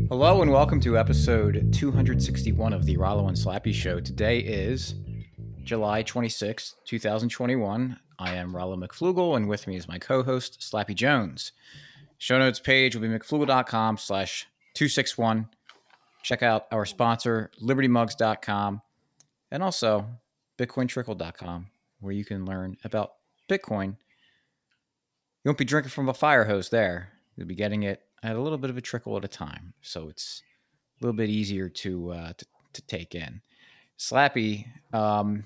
Hello and welcome to episode 261 of the Rollo and Slappy Show. Today is July 26th, 2021. I am Rollo McFlugel, and with me is my co-host, Slappy Jones. Show notes page will be mcflugel.com/261. Check out our sponsor, libertymugs.com, and also bitcointrickle.com, where you can learn about Bitcoin. You won't be drinking from a fire hose there. You'll be getting it at a little bit of a trickle at a time, so it's a little bit easier to take in. Slappy, I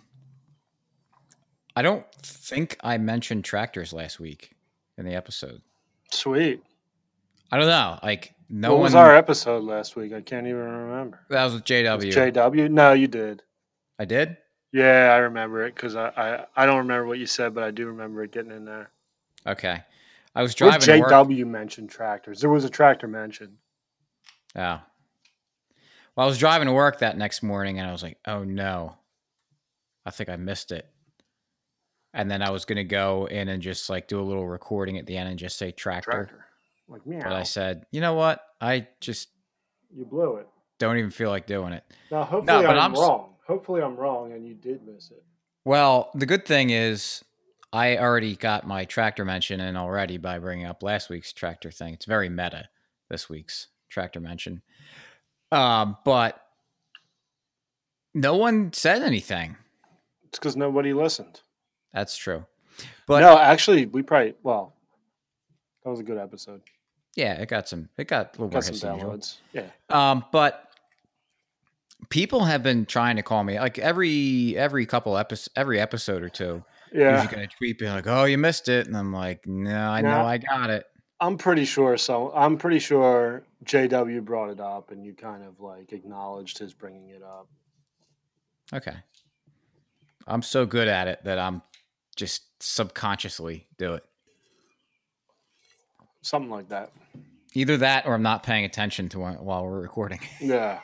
don't think I mentioned tractors last week in the episode. Sweet. I don't know. Like what was our episode last week? I can't even remember. That was with JW. Was JW? No, you did. I did? Yeah, I remember it because I don't remember what you said, but I do remember it getting in there. Okay. I was driving to work. JW mentioned tractors. There was a tractor mentioned. Oh. Well, I was driving to work that next morning, and I was like, oh, no. I think I missed it. And then I was going to go in and just like do a little recording at the end and just say tractor. Like meow. But I said, you know what? You blew it. Don't even feel like doing it. Now, hopefully I'm wrong. Hopefully I'm wrong and you did miss it. Well, the good thing is I already got my tractor mention in already by bringing up last week's tractor thing. It's very meta, this week's tractor mention. But no one said anything. It's because nobody listened. That's true. But no, actually, that was a good episode. Yeah, it got a little more hits than usual. Yeah. But people have been trying to call me like every episode or two. Yeah. You're going to tweet being like, "Oh, you missed it," and I'm like, "No, I know I got it." I'm pretty sure. So I'm pretty sure JW brought it up, and you kind of like acknowledged his bringing it up. Okay. I'm so good at it that I'm just subconsciously do it. Something like that. Either that or I'm not paying attention to while we're recording. Yeah.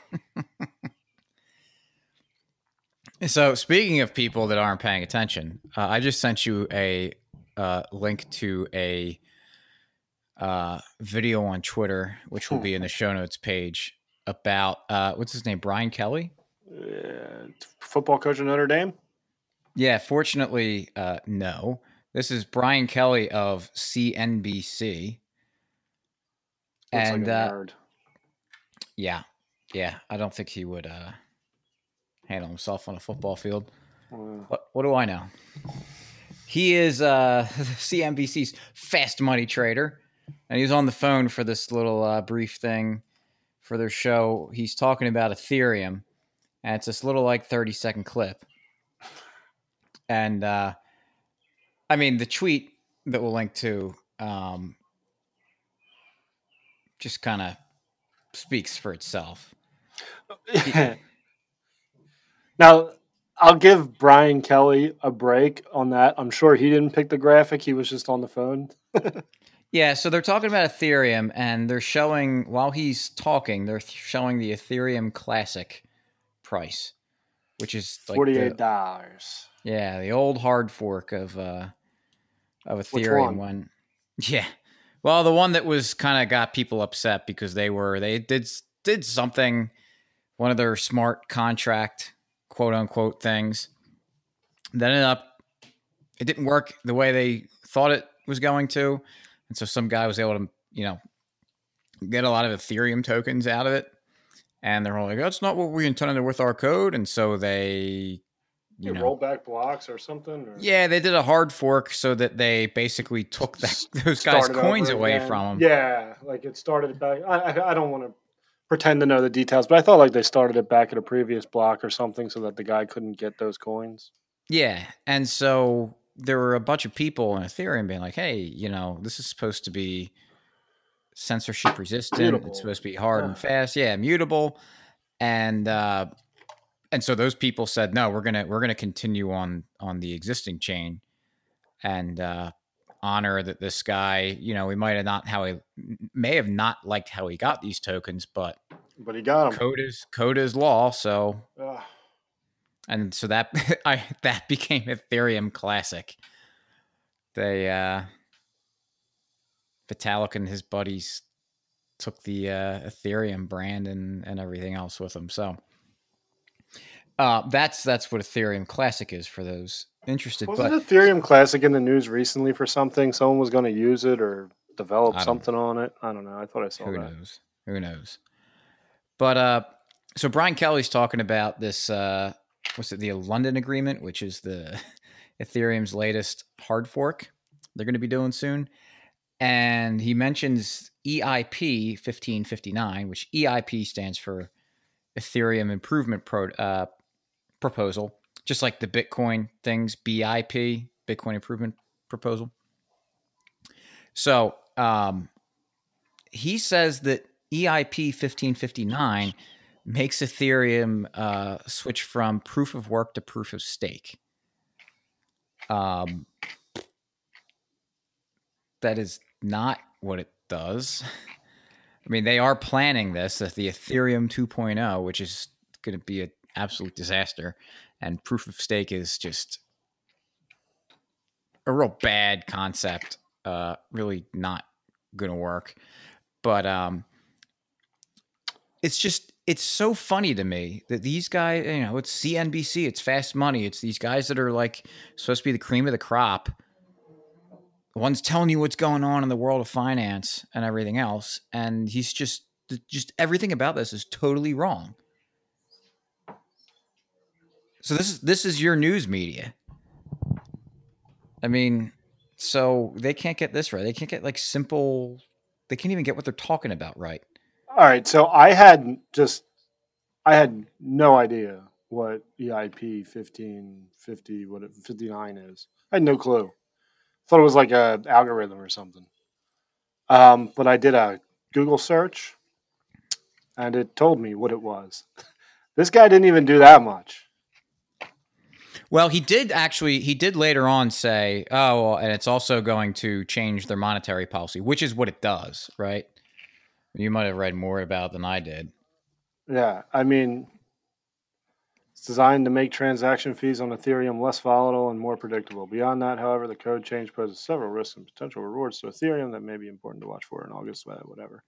So speaking of people that aren't paying attention, I just sent you a link to a video on Twitter, which will be in the show notes page, about what's his name, Brian Kelly? Football coach of Notre Dame? Yeah, fortunately, no. This is Brian Kelly of CNBC. Looks like a nerd. Yeah, I don't think he would handle himself on a football field. What do I know? He is CNBC's fast money trader, and he's on the phone for this little brief thing for their show. He's talking about Ethereum, and it's this little like 30-second clip. And I mean, the tweet that we'll link to just kind of speaks for itself. Now, I'll give Brian Kelly a break on that. I'm sure he didn't pick the graphic. He was just on the phone. Yeah, so they're talking about Ethereum, and they're showing, while he's talking, they're showing the Ethereum Classic price, which is like $48. Yeah, the old hard fork of Ethereum. Which one? Well, the one that was kind of got people upset because they did something, one of their smart contract quote unquote things that ended up, it didn't work the way they thought it was going to, and so some guy was able to get a lot of Ethereum tokens out of it, and they're all like, that's not what we intended with our code, and so they roll back blocks or something? Yeah, they did a hard fork so that they basically took those guys' coins away from them. Yeah, like it started back. I don't want to pretend to know the details, but I thought like they started it back at a previous block or something so that the guy couldn't get those coins. Yeah, and so there were a bunch of people in Ethereum being like, hey, this is supposed to be censorship resistant. Mutable. It's supposed to be hard and fast. Yeah, mutable. And so those people said, no, we're gonna continue on the existing chain and honor that this guy, he may have not liked how he got these tokens, but he got them. Code is law. So, and so that became Ethereum Classic. They Vitalik and his buddies took the Ethereum brand and everything else with them. So that's what Ethereum Classic is for those interested. Wasn't But Ethereum Classic in the news recently for something? Someone was going to use it or develop I don't. something on it. I don't know. I thought I saw Who that. knows? Who knows? But so Brian Kelly's talking about this. What's it? The London Agreement, which is the Ethereum's latest hard fork. They're going to be doing soon, and he mentions EIP 1559, which EIP stands for Ethereum Improvement Proposal, just like the Bitcoin things, BIP, Bitcoin Improvement Proposal. So he says that EIP 1559 makes Ethereum switch from proof of work to proof of stake. That is not what it does. I mean, they are planning this as the Ethereum 2.0, which is going to be an absolute disaster. And proof of stake is just a real bad concept. Really not going to work. But it's so funny to me that these guys, it's CNBC, it's fast money. It's these guys that are like supposed to be the cream of the crop. The one's telling you what's going on in the world of finance and everything else. And he's just everything about this is totally wrong. So this is your news media. I mean, so they can't get this right. They can't get they can't even get what they're talking about right. All right. So I had no idea what EIP 59 is. I had no clue. Thought it was like a algorithm or something. But I did a Google search, and it told me what it was. This guy didn't even do that much. Well, he did later on say, oh, well, and it's also going to change their monetary policy, which is what it does, right? You might have read more about it than I did. Yeah, I mean, it's designed to make transaction fees on Ethereum less volatile and more predictable. Beyond that, however, the code change poses several risks and potential rewards to Ethereum that may be important to watch for in August, whatever.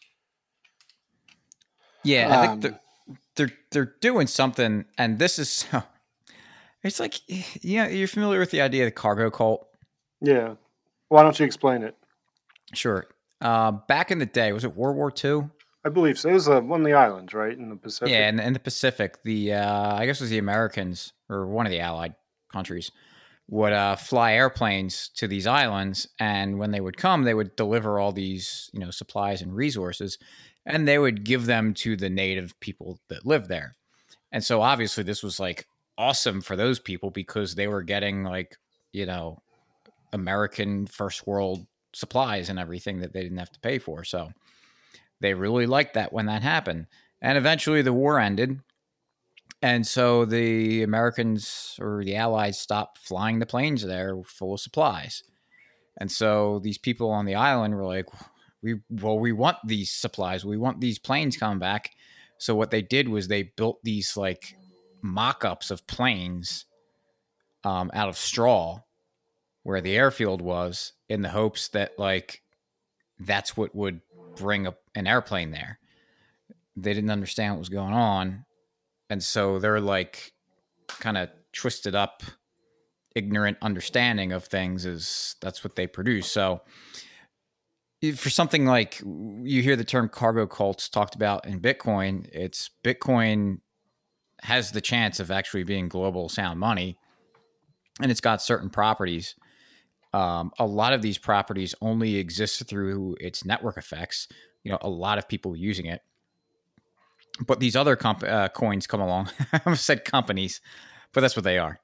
Yeah, I think they're doing something, and this is so. It's like, you're familiar with the idea of the cargo cult? Yeah. Why don't you explain it? Sure. Back in the day, was it World War II? I believe so. It was one of the islands, right, in the Pacific? Yeah, in the Pacific. I guess it was the Americans, or one of the Allied countries, would fly airplanes to these islands, and when they would come, they would deliver all these, supplies and resources, and they would give them to the native people that lived there. And so obviously this was like awesome for those people because they were getting like, American first world supplies and everything that they didn't have to pay for. So they really liked that when that happened. And eventually the war ended. And so the Americans or the Allies stopped flying the planes there full of supplies. And so these people on the island were like, we want these supplies. We want these planes coming back. So what they did was they built these like mock-ups of planes out of straw where the airfield was, in the hopes that like that's what would bring an airplane there. They didn't understand what was going on. And so they're like kind of twisted up, ignorant understanding of things that's what they produce. So for something like, you hear the term cargo cults talked about in Bitcoin, it's Bitcoin has the chance of actually being global sound money, and it's got certain properties. A lot of these properties only exist through its network effects. A lot of people using it. But these other coins come along. I almost said companies, but that's what they are.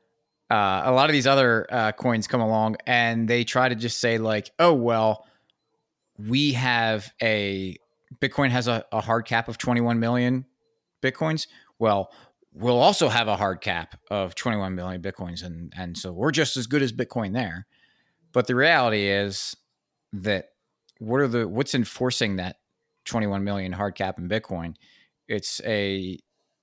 A lot of these other coins come along, and they try to just say like, oh, well, we have Bitcoin has a hard cap of 21 million Bitcoins. Well, we'll also have a hard cap of 21 million Bitcoins. And so we're just as good as Bitcoin there. But the reality is that what's enforcing that 21 million hard cap in Bitcoin? It's a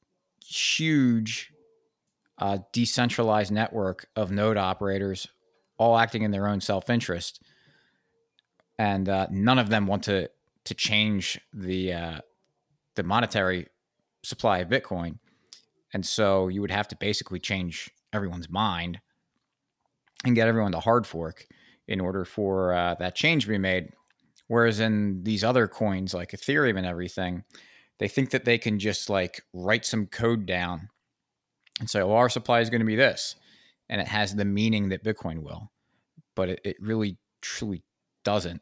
huge decentralized network of node operators all acting in their own self-interest. And none of them want to to change the monetary supply of Bitcoin. And so you would have to basically change everyone's mind and get everyone to hard fork in order for that change to be made. Whereas in these other coins like Ethereum and everything, they think that they can just like write some code down and say, well, our supply is going to be this. And it has the meaning that Bitcoin will. But it really, truly doesn't.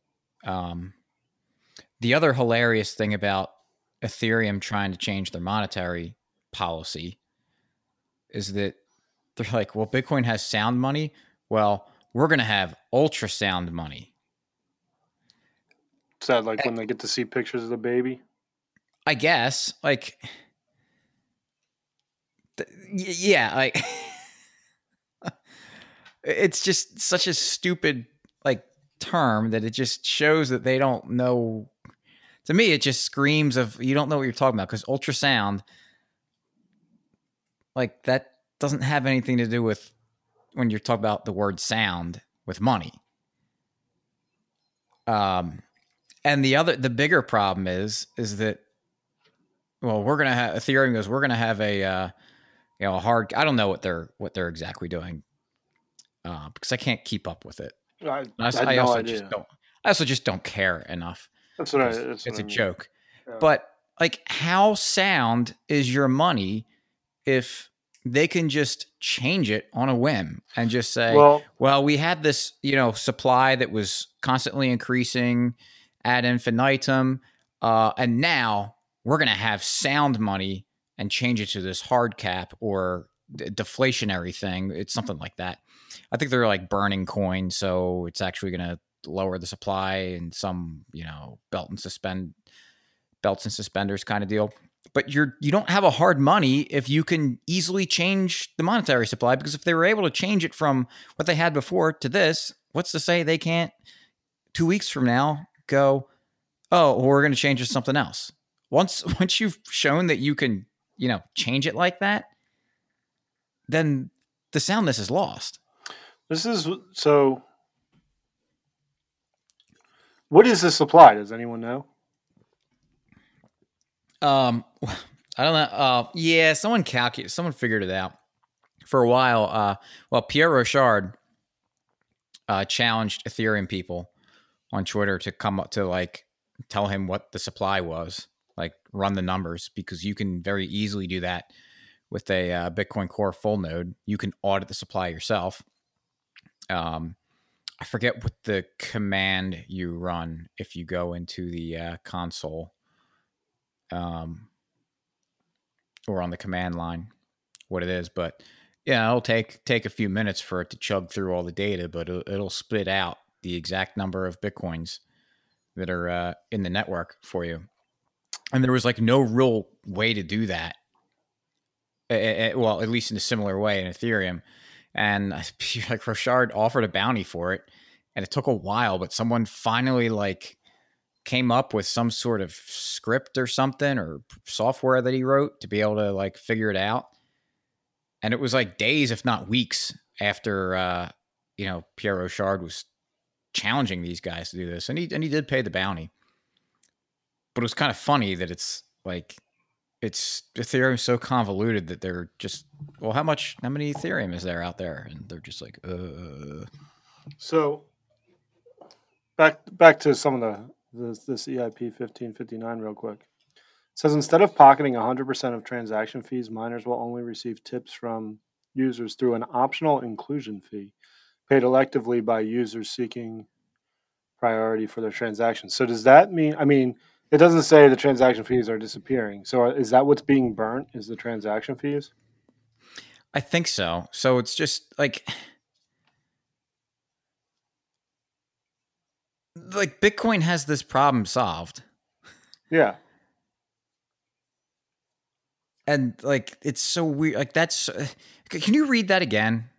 The other hilarious thing about Ethereum trying to change their monetary policy is that they're like, well, Bitcoin has sound money. Well, we're going to have ultrasound money. Is that like when they get to see pictures of the baby? I guess. Like, yeah, like, it's just such a stupid, like, term that it just shows that they don't know. To me, it just screams of you don't know what you're talking about, because ultrasound, like, that doesn't have anything to do with when you're talking about the word sound with money. And the bigger problem is that, well, we're gonna have Ethereum goes, we're gonna have a hard. I don't know what they're exactly doing because I can't keep up with it. I had no idea. I also just don't care enough. That's what it's a joke. Yeah. But like, how sound is your money if they can just change it on a whim and just say, well, we had this, supply that was constantly increasing ad infinitum, and now we're going to have sound money and change it to this hard cap or deflationary thing. It's something like that. I think they're like burning coin, so it's actually going to lower the supply and some, belts and suspenders kind of deal. But you don't have a hard money if you can easily change the monetary supply, because if they were able to change it from what they had before to this, what's to say they can't 2 weeks from now go, oh, well, we're going to change it to something else. Once you've shown that you can, change it like that, then the soundness is lost. What is the supply? Does anyone know? I don't know. Yeah, someone figured it out. For a while, Pierre Rochard challenged Ethereum people on Twitter to come up to like tell him what the supply was, like run the numbers, because you can very easily do that with a Bitcoin Core full node. You can audit the supply yourself. I forget what the command you run if you go into the console, or on the command line, what it is. But yeah, it'll take a few minutes for it to chug through all the data, but it'll spit out the exact number of Bitcoins that are in the network for you. And there was like no real way to do that. Well, at least in a similar way in Ethereum. And like Rochard offered a bounty for it, and it took a while, but someone finally like came up with some sort of script or something or software that he wrote to be able to like figure it out. And it was like days, if not weeks, after Pierre Rochard was challenging these guys to do this, and he did pay the bounty. But it was kind of funny that it's like Ethereum is so convoluted that they're just, well, how many Ethereum is there out there? And they're just like, So back to some of this EIP 1559 real quick. It says instead of pocketing 100% of transaction fees, miners will only receive tips from users through an optional inclusion fee paid electively by users seeking priority for their transactions. So does that mean, it doesn't say the transaction fees are disappearing. So is that what's being burnt, is the transaction fees? I think so. So it's just like Bitcoin has this problem solved. Yeah. And like, it's so weird. Like that's, can you read that again?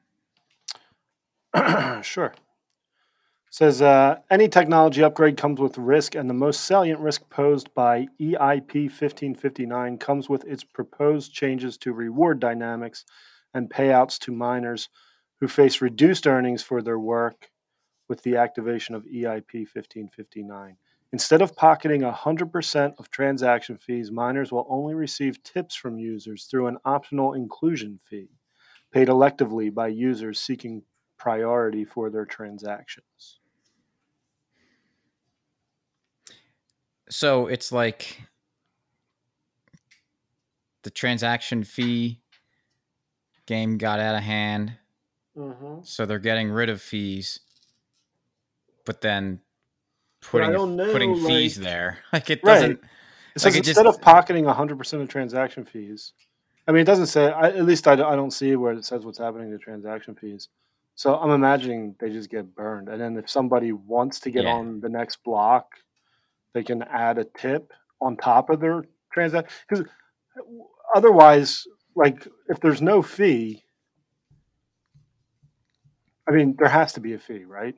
Sure. It says, any technology upgrade comes with risk, and the most salient risk posed by EIP 1559 comes with its proposed changes to reward dynamics and payouts to miners who face reduced earnings for their work with the activation of EIP 1559. Instead of pocketing 100% of transaction fees, miners will only receive tips from users through an optional inclusion fee, paid electively by users seeking priority for their transactions. So it's like the transaction fee game got out of hand. Mm-hmm. So they're getting rid of fees, but then putting fees there. Like it Right. doesn't. It Like says it just. instead of pocketing 100% of transaction fees, I mean, it doesn't say, at least I don't see where it says what's happening to transaction fees. So I'm imagining they just get burned. And then if somebody wants to get Yeah. on the next block, they can add a tip on top of their transaction. Because otherwise, like, if there's no fee, I mean, there has to be a fee, right?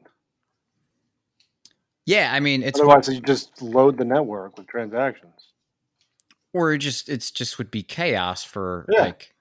Yeah, I mean, it's Otherwise, what, you just load the network with transactions. or it's just would be chaos for Yeah. like,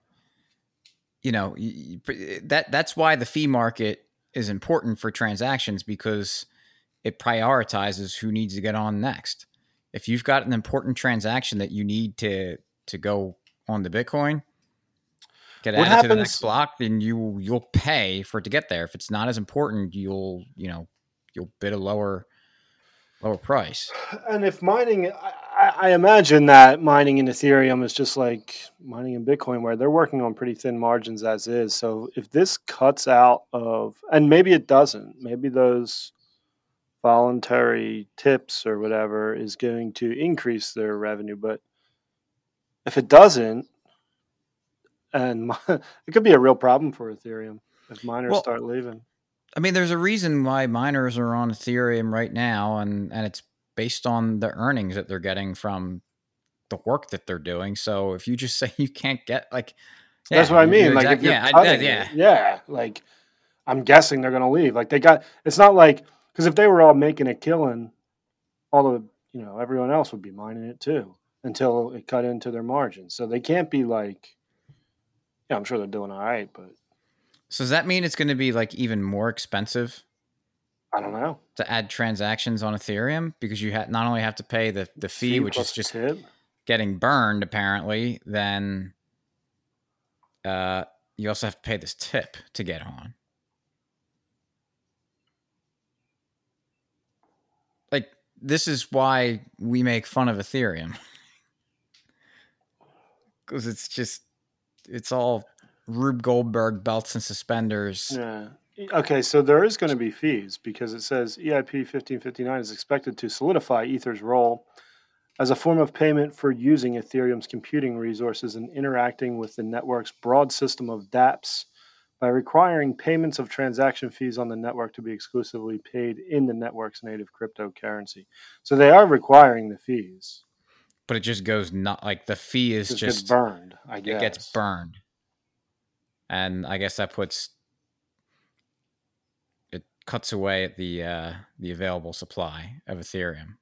that's why the fee market is important for transactions, because it prioritizes who needs to get on next. If you've got an important transaction that you need to go on the Bitcoin, get What added to the next happens? block, then you'll pay for it to get there. If it's not as important, you'll bid a lower price. And if mining, I imagine that mining in Ethereum is just like mining in Bitcoin, where they're working on pretty thin margins as is. So if this cuts out of, and maybe it doesn't, maybe those voluntary tips or whatever is going to increase their revenue. But if it doesn't, and it could be a real problem for Ethereum if miners Well, start leaving. I mean, there's a reason why miners are on Ethereum right now, and it's based on the earnings that they're getting from the work that they're doing. So if you just say you can't get, like, That's yeah, what I mean. you're Like if exactly, you're yeah, cutting yeah. it, yeah, like I'm guessing they're going to leave. Like they got, it's not like, because if they were all making a killing, all the, everyone else would be mining it too until it cut into their margins. So they can't be like, yeah, I'm sure they're doing all right, but So does that mean it's going to be like even more expensive I don't know. to add transactions on Ethereum, because you not only have to pay the fee, Fee which is plus just tip. getting burned apparently, then you also have to pay this tip to get on. Like, this is why we make fun of Ethereum, because it's all Rube Goldberg belts and suspenders. Yeah. Okay, so there is going to be fees because it says EIP 1559 is expected to solidify Ether's role as a form of payment for using Ethereum's computing resources and interacting with the network's broad system of dApps by requiring payments of transaction fees on the network to be exclusively paid in the network's native cryptocurrency. So they are requiring the fees. But it just goes not like the fee is Just gets just, burned, I it gets guess. burned. And I guess that it cuts away at the available supply of Ethereum.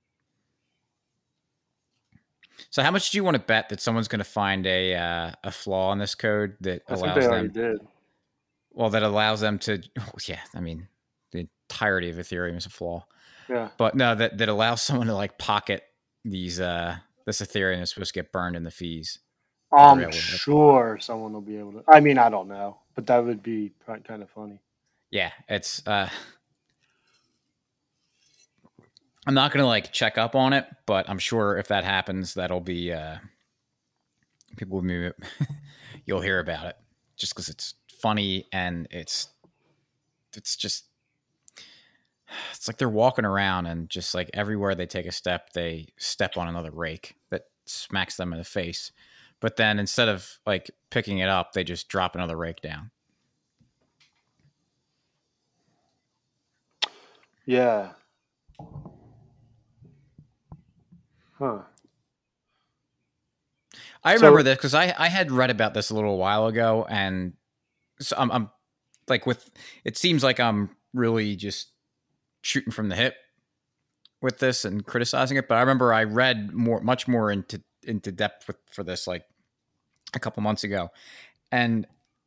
So how much do you want to bet that someone's going to find a flaw in this code that I think they allows already them? did. Well, that allows them to. Oh, yeah, I mean, the entirety of Ethereum is a flaw. Yeah. But no, that allows someone to like pocket these this Ethereum is supposed to get burned in the fees. I'm sure someone will be able to. I mean, I don't know, but that would be kind of funny. Yeah, it's. I'm not gonna like check up on it, but I'm sure if that happens, that'll be people will be, you'll hear about it just because it's funny and it's just it's like they're walking around and just like everywhere they take a step, they step on another rake that smacks them in the face. But then instead of like picking it up, they just drop another rake down. Yeah. Huh. I remember this because I had read about this a little while ago, and so I'm like, with it seems like I'm really just shooting from the hip with this and criticizing it. But I remember I read much more into depth for this like a couple months ago, and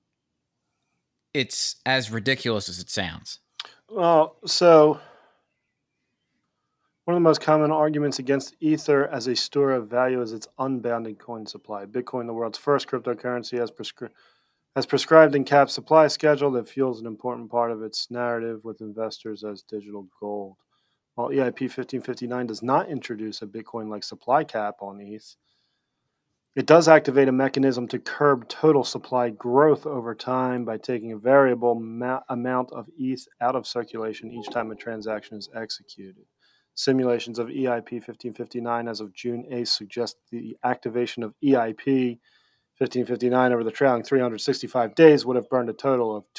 it's as ridiculous as it sounds. Well, so One of the most common arguments against Ether as a store of value is its unbounded coin supply. Bitcoin, the world's first cryptocurrency, has prescribed and capped supply schedule that fuels an important part of its narrative with investors as digital gold. While EIP 1559 does not introduce a Bitcoin-like supply cap on ETH, it does activate a mechanism to curb total supply growth over time by taking a variable amount of ETH out of circulation each time a transaction is executed. Simulations of EIP 1559 as of June 8th suggest the activation of EIP 1559 over the trailing 365 days would have burned a total of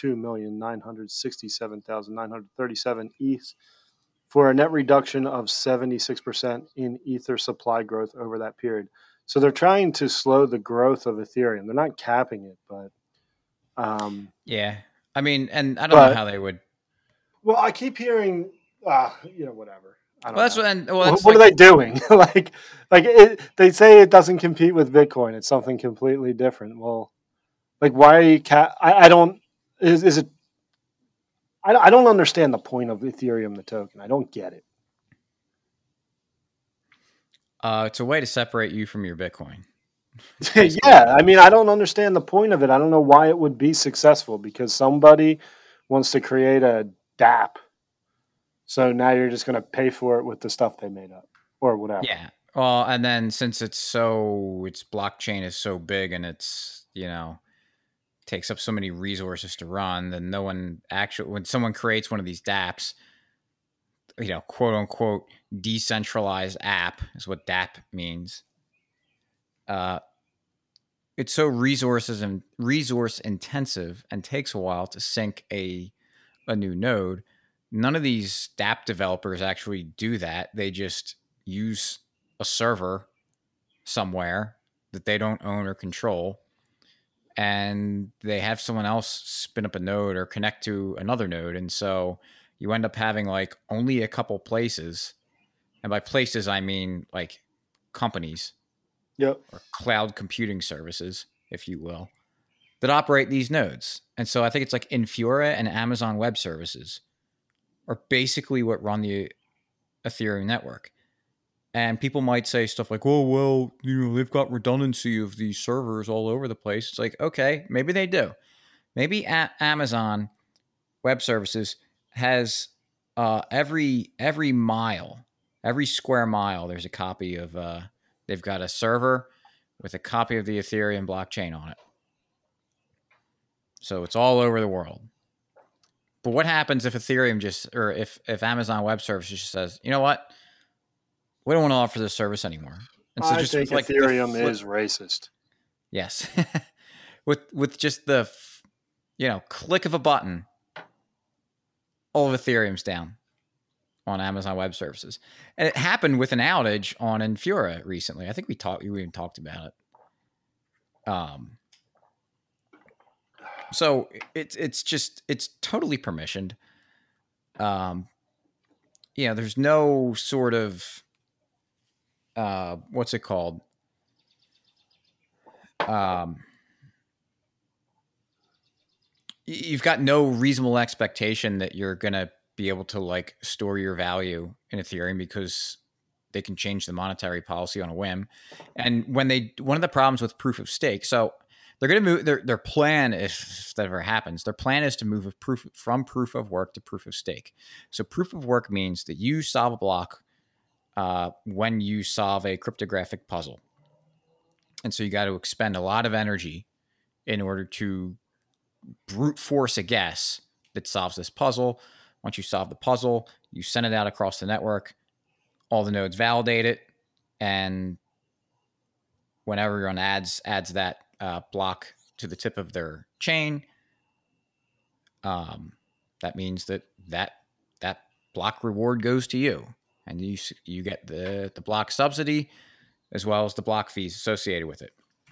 2,967,937 ETH for a net reduction of 76% in Ether supply growth over that period. So they're trying to slow the growth of Ethereum. They're not capping it, but yeah. I mean, and I don't know how they would. Well, I keep hearing, whatever. I don't know. What are they doing? They say it doesn't compete with Bitcoin. It's something completely different. Well, why are you I don't. Is it? I don't understand the point of Ethereum, the token. I don't get it. It's a way to separate you from your Bitcoin. Yeah, I mean, I don't understand the point of it. I don't know why it would be successful because somebody wants to create a DApp. So now you're just going to pay for it with the stuff they made up or whatever. Yeah. Well, and then since its blockchain is so big and it's, takes up so many resources to run, then no one when someone creates one of these dApps, quote unquote, decentralized app is what DApp means. It's so resource intensive and takes a while to sync a new node. None of these dApp developers actually do that. They just use a server somewhere that they don't own or control, and they have someone else spin up a node or connect to another node. And so you end up having only a couple places. And by places, I mean companies. Yep. Or cloud computing services, if you will, that operate these nodes. And so I think it's Infura and Amazon Web Services are basically what run the Ethereum network. And people might say stuff like, oh, well, they've got redundancy of these servers all over the place. It's okay, maybe they do. Maybe Amazon Web Services has every mile, every square mile, there's a copy of, they've got a server with a copy of the Ethereum blockchain on it. So it's all over the world. But what happens if Ethereum if Amazon Web Services just says, you know what? We don't want to offer this service anymore. And so I think Ethereum is racist. Yes. with just the, click of a button, all of Ethereum's down on Amazon Web Services. And it happened with an outage on Infura recently. I think we even talked about it. So it's totally permissioned. There's no sort of, what's it called? You've got no reasonable expectation that you're going to be able to store your value in Ethereum because they can change the monetary policy on a whim. And one of the problems with proof of stake, so they're going to move their plan, if that ever happens, their plan is to move from proof of work to proof of stake. So proof of work means that you solve a block when you solve a cryptographic puzzle. And so you got to expend a lot of energy in order to brute force a guess that solves this puzzle. Once you solve the puzzle, you send it out across the network. All the nodes validate it, and when everyone adds that block to the tip of their chain, that means that block reward goes to you, and you get the block subsidy as well as the block fees associated with it.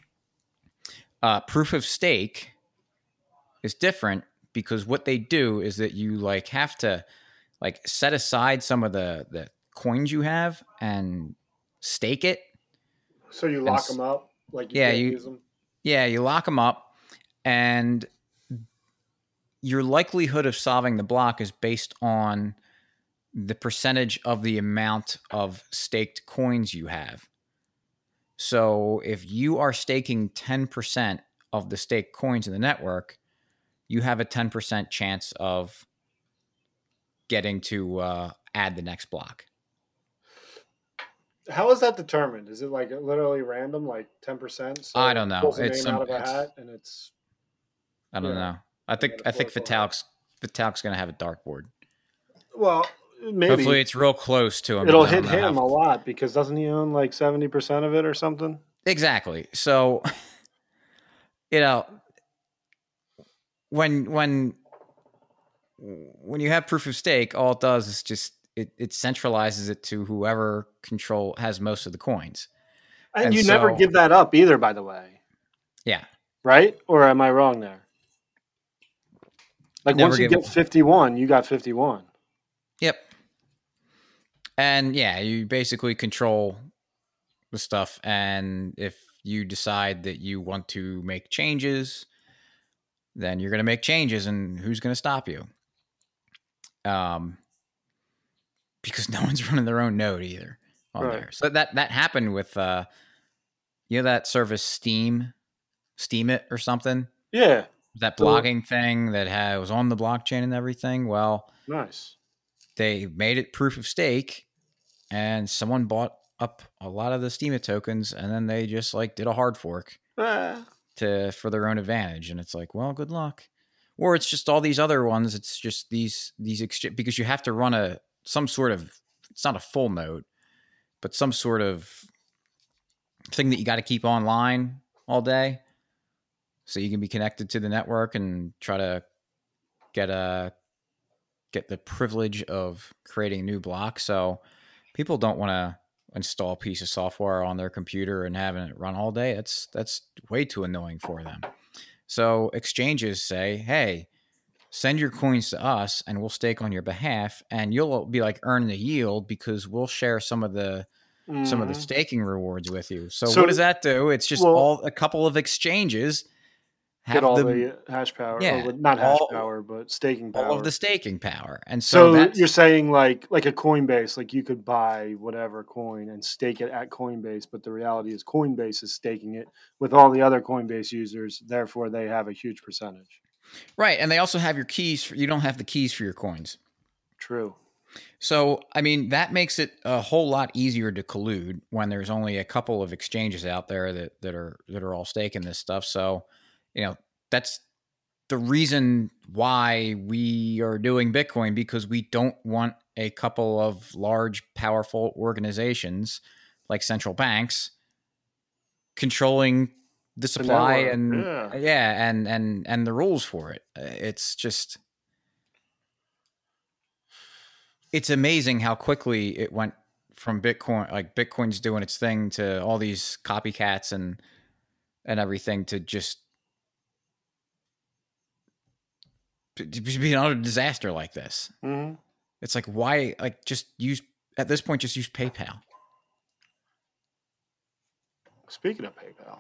Proof of stake is different because what they do is that you have to set aside some of the coins you have and stake it. So you lock them up, you can't use them? Yeah, you lock them up, and your likelihood of solving the block is based on the percentage of the amount of staked coins you have. So if you are staking 10% of the staked coins in the network, you have a 10% chance of getting to add the next block. How is that determined? Is it like literally random, like 10%? So I don't know. pulls a It's name out of a hat, and it's I don't know. I think Vitalik's going to have a dartboard. Well, maybe. Hopefully, it's real close to him. It'll hit him a lot because doesn't he own like 70% of it or something? Exactly. So, when you have proof of stake, all it does is just it centralizes it to whoever has most of the coins. And you never give that up either, by the way. Yeah. Right? Or am I wrong there? Like once you get 51, you got 51. Yep. And yeah, you basically control the stuff. And if you decide that you want to make changes, then you're going to make changes, and who's going to stop you? Because no one's running their own node either on there. So that happened with, that service Steam It or something. Yeah. That blogging thing that was on the blockchain and everything. Well, nice. They made it proof of stake, and someone bought up a lot of the Steam It tokens, and then they just like did a hard fork for their own advantage. And it's like, well, good luck. Or it's just all these other ones. It's just these because you have to run some sort of, it's not a full node, but some sort of thing that you got to keep online all day, so you can be connected to the network and try to get the privilege of creating new blocks. So people don't want to install a piece of software on their computer and having it run all day. That's way too annoying for them. So exchanges say, hey, send your coins to us and we'll stake on your behalf, and you'll be like earning the yield because we'll share some of the staking rewards with you. So what does that do? It's just a couple of exchanges get all the hash power, or not hash power, but staking power. All of the staking power. And so you're saying like a Coinbase, like you could buy whatever coin and stake it at Coinbase, but the reality is Coinbase is staking it with all the other Coinbase users. Therefore, they have a huge percentage. Right. And they also have your keys. You don't have the keys for your coins. True. So, I mean, that makes it a whole lot easier to collude when there's only a couple of exchanges out there that are all staking this stuff. So, that's the reason why we are doing Bitcoin, because we don't want a couple of large, powerful organizations like central banks controlling the supply and the rules for it. It's just, it's amazing how quickly it went from Bitcoin, like Bitcoin's doing its thing, to all these copycats and everything to just be another disaster like this. Mm-hmm. It's like, why? Like, just use PayPal. Speaking of PayPal,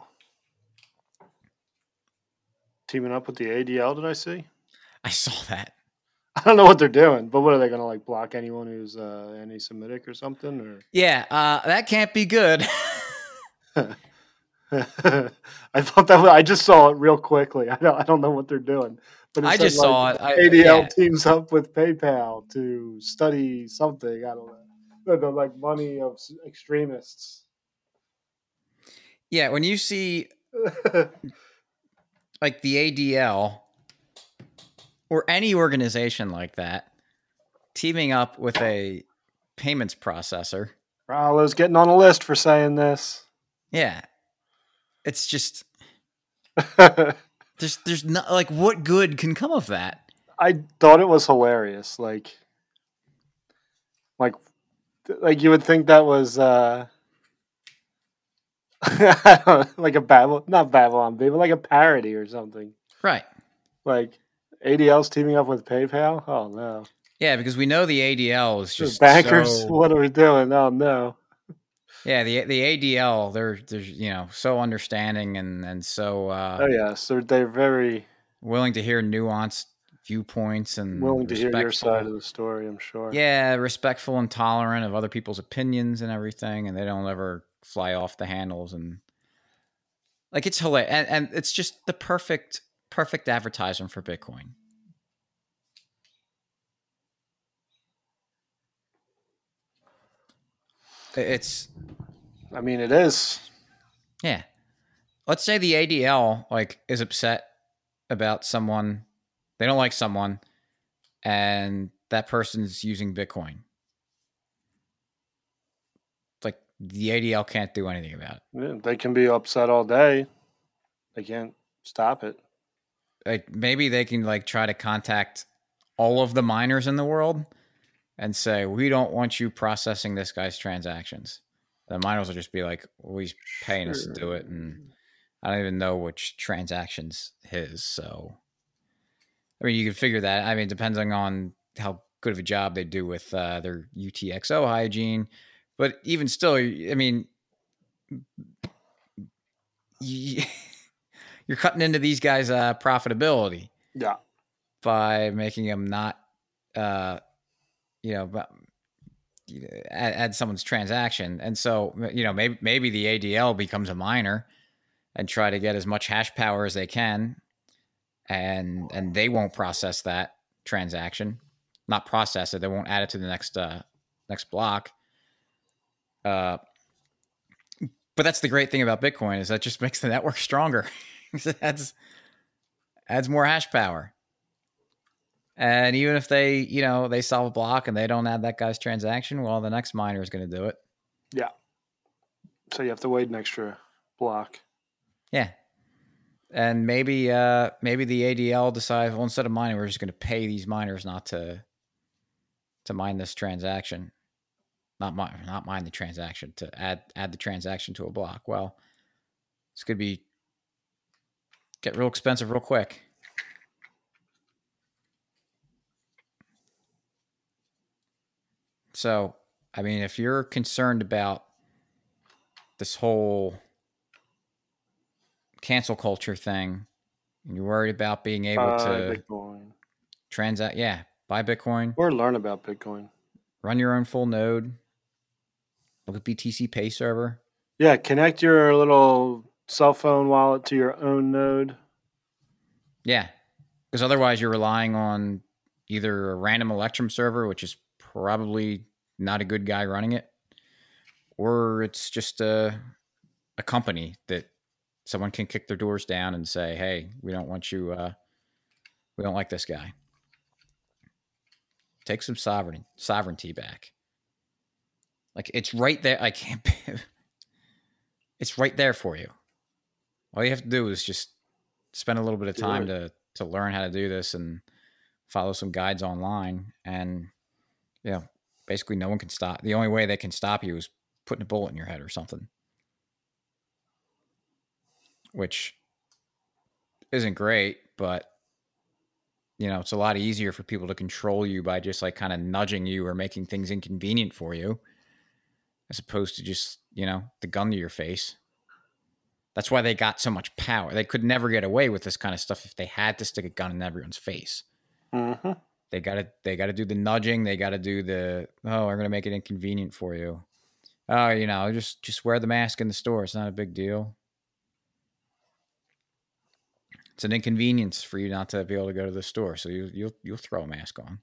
teaming up with the ADL, did I see? I saw that. I don't know what they're doing, but what are they going to like block anyone who's anti-Semitic or something? Or yeah, that can't be good. I thought that I just saw it real quickly. I don't know what they're doing, but I just saw it. ADL teams up with PayPal to study something. I don't know. The like money of extremists. Yeah, when you see like the ADL or any organization like that teaming up with a payments processor, Rollo's getting on a list for saying this. Yeah. It's just there's not, like, what good can come of that? I thought it was hilarious. Like you would think that was like a not Babylon Bee, but like a parody or something. Right. Like ADL's teaming up with PayPal? Oh no. Yeah, because we know the ADL is just bankers. What are we doing? Oh no. Yeah, the ADL, they're so understanding and so so they're very willing to hear nuanced viewpoints and willing to hear your respectful. side of the story, I'm sure. Yeah, respectful and tolerant of other people's opinions and everything, and they don't ever fly off the handles. And like, it's hilarious, and it's just the perfect advertisement for Bitcoin. It's, I mean, it is. yeah. Let's say the ADL like is upset about someone, they don't like someone, and that person's using Bitcoin. Like, the ADL can't do anything about it. Yeah, they can be upset all day. They can't stop it. Like, maybe they can like try to contact all of the miners in the world and say, we don't want you processing this guy's transactions. The miners will just be like, well, he's paying us to do it, and I don't even know which transactions his. So, I mean, you can figure that. I mean, depending on how good of a job they do with their UTXO hygiene. But even still, I mean, you're cutting into these guys' profitability. Yeah. By making them not, add someone's transaction. And so, maybe the ADL becomes a miner and try to get as much hash power as they can, and they won't process that transaction, not process it. They won't add it to the next block. But that's the great thing about Bitcoin, is that just makes the network stronger. It adds more hash power. And even if they solve a block and they don't add that guy's transaction, well, the next miner is going to do it. Yeah. So you have to wait an extra block. Yeah. And maybe the ADL decides, well, instead of mining, we're just going to pay these miners not to mine this transaction, not mine the transaction, to add the transaction to a block. Well, this could get real expensive real quick. So, I mean, if you're concerned about this whole cancel culture thing, and you're worried about being able to Bitcoin. transact, buy Bitcoin, or learn about Bitcoin, run your own full node, look at BTC Pay server. Yeah, connect your little cell phone wallet to your own node. Yeah, because otherwise you're relying on either a random Electrum server, which is probably not a good guy running it, or it's just a company that someone can kick their doors down and say, hey, we don't want you, we don't like this guy. Take some sovereignty back. Like, it's right there. I can't. It's right there for you. All you have to do is just spend a little bit of time to learn how to do this and follow some guides online. And basically no one can stop. The only way they can stop you is putting a bullet in your head or something, which isn't great, but it's a lot easier for people to control you by just like kind of nudging you or making things inconvenient for you, as opposed to just, the gun to your face. That's why they got so much power. They could never get away with this kind of stuff if they had to stick a gun in everyone's face. Mm-hmm. They gotta do the nudging. They gotta do the, we're gonna make it inconvenient for you. Just wear the mask in the store. It's not a big deal. It's an inconvenience for you not to be able to go to the store, so you'll throw a mask on.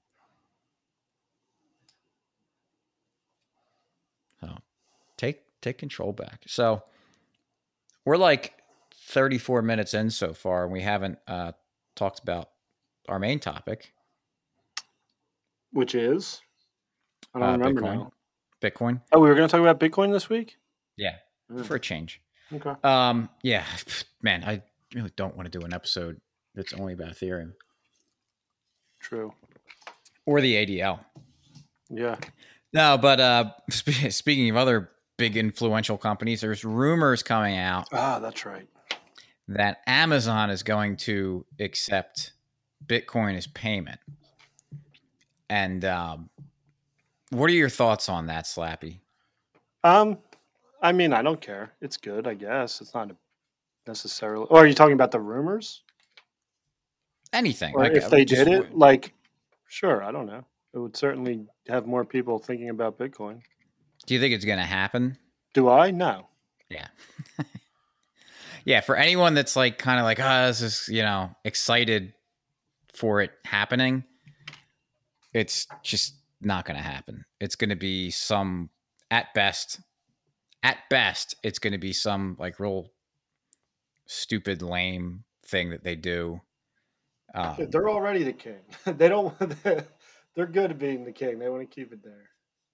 So take control back. So we're like 34 minutes in so far, and we haven't talked about our main topic, which is, I don't remember Bitcoin. now. Bitcoin. Oh, we were going to talk about Bitcoin this week? Yeah, for a change. Okay. Yeah, man, I really don't want to do an episode that's only about Ethereum. True. Or the ADL. Yeah. No, but speaking of other big influential companies, there's rumors coming out. Ah, that's right. That Amazon is going to accept Bitcoin as payment. And what are your thoughts on that, Slappy? I mean, I don't care. It's good, I guess. It's not necessarily. Or are you talking about the rumors? anything. Or Like if they just did it, like, sure, I don't know. It would certainly have more people thinking about Bitcoin. do you think it's going to happen? Do I? No. Yeah. Yeah, for anyone that's like kind of like, this is, excited for it happening, it's just not going to happen. It's going to be some, at best, it's going to be some like real stupid, lame thing that they do. They're already the king. They don't. They're good at being the king. They want to keep it there.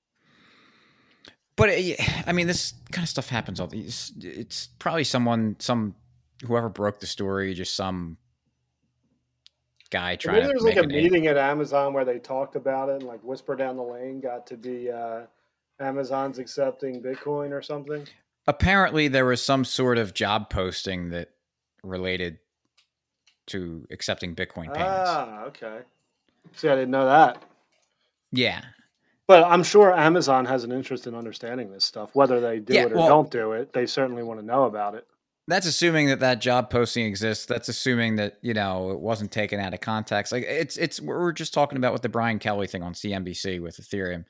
But I mean, this kind of stuff happens all these. It's probably whoever broke the story, just some guy trying Maybe to there's like make a meeting at Amazon where they talked about it, and like Whisper Down the Lane got to be Amazon's accepting Bitcoin or something. Apparently, there was some sort of job posting that related to accepting Bitcoin payments. Okay. See, I didn't know that. Yeah. But I'm sure Amazon has an interest in understanding this stuff. Whether they do it or don't do it, they certainly want to know about it. That's assuming that job posting exists. That's assuming that, it wasn't taken out of context. Like we're just talking about with the Brian Kelly thing on CNBC with Ethereum.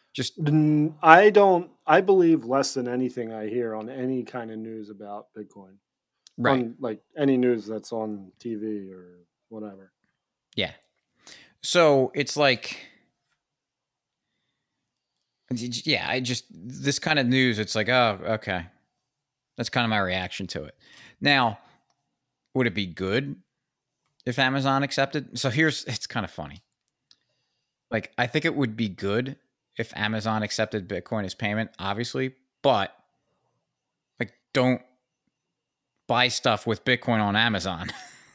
I believe less than anything I hear on any kind of news about Bitcoin. Right. On, like any news that's on TV or whatever. Yeah. So it's like, yeah, this kind of news, it's like, oh, okay. That's kind of my reaction to it. Now, would it be good if Amazon accepted? So it's kind of funny. Like, I think it would be good if Amazon accepted Bitcoin as payment, obviously, but like, don't buy stuff with Bitcoin on Amazon.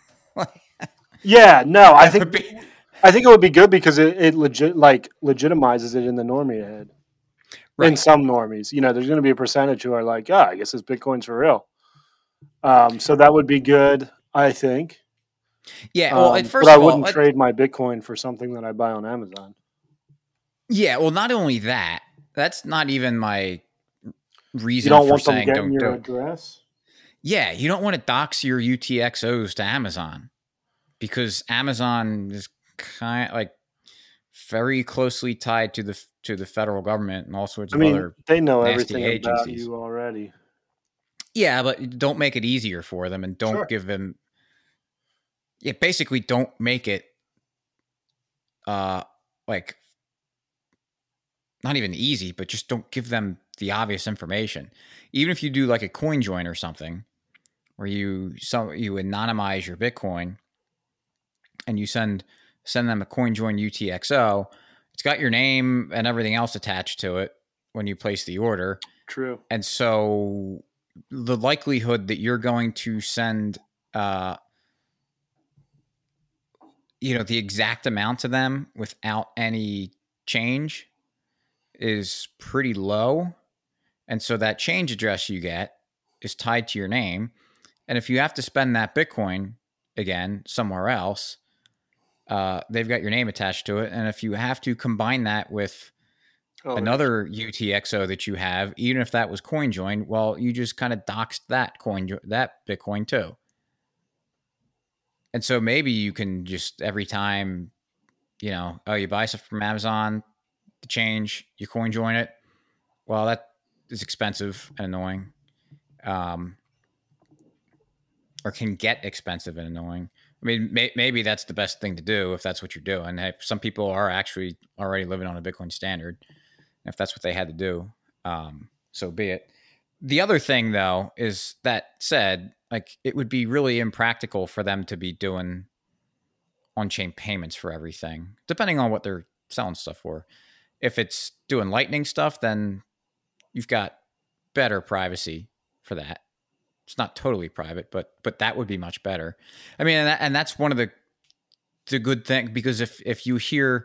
Yeah, no, I think it would be good because it legitimizes it in the normie head. Right. In some normies, there's going to be a percentage who are like, I guess this Bitcoin's for real. So that would be good, I think. Yeah, well, but I wouldn't trade my Bitcoin for something that I buy on Amazon. Yeah, well, not only that, that's not even my reason for saying don't do it. Address? Yeah, you don't want to dox your UTXOs to Amazon because Amazon is kind of like very closely tied to the federal government and all sorts of other they know everything agencies about you already. Yeah, but don't make it easier for them and don't give them. Yeah, basically don't make it like not even easy, but just don't give them the obvious information. Even if you do like a CoinJoin or something, where you anonymize your Bitcoin and you send them a CoinJoin UTXO, it's got your name and everything else attached to it when you place the order. True. And so the likelihood that you're going to send the exact amount to them without any change is pretty low. And so that change address you get is tied to your name. And if you have to spend that Bitcoin again somewhere else, they've got your name attached to it. And if you have to combine that with another UTXO that you have, even if that was CoinJoin, well, you just kind of doxed that Bitcoin too. And so maybe you can just every time, you buy stuff from Amazon, the change, you CoinJoin it. Well, that is expensive and annoying, or can get expensive and annoying. I mean, maybe that's the best thing to do if that's what you're doing. Hey, some people are actually already living on a Bitcoin standard. If that's what they had to do, so be it. The other thing, though, is that said, like it would be really impractical for them to be doing on-chain payments for everything, depending on what they're selling stuff for. If it's doing Lightning stuff, then you've got better privacy for that. It's not totally private, but that would be much better. I mean, and that's one of the good thing, because if you hear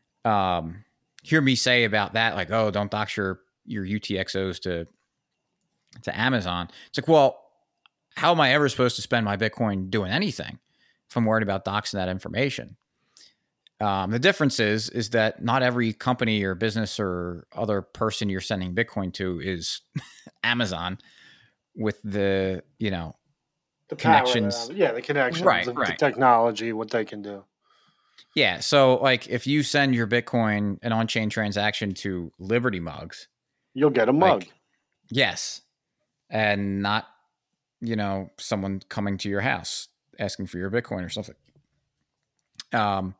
me say about that, like, oh, don't dox your UTXOs to Amazon. It's like, well, how am I ever supposed to spend my Bitcoin doing anything if I'm worried about doxing that information? The difference is that not every company or business or other person you're sending Bitcoin to is Amazon with the, The connections. power, the connections, Right. the technology, what they can do. Yeah. So, like, if you send your Bitcoin, an on-chain transaction to Liberty Mugs, you'll get a mug. Yes. And not, someone coming to your house asking for your Bitcoin or something. But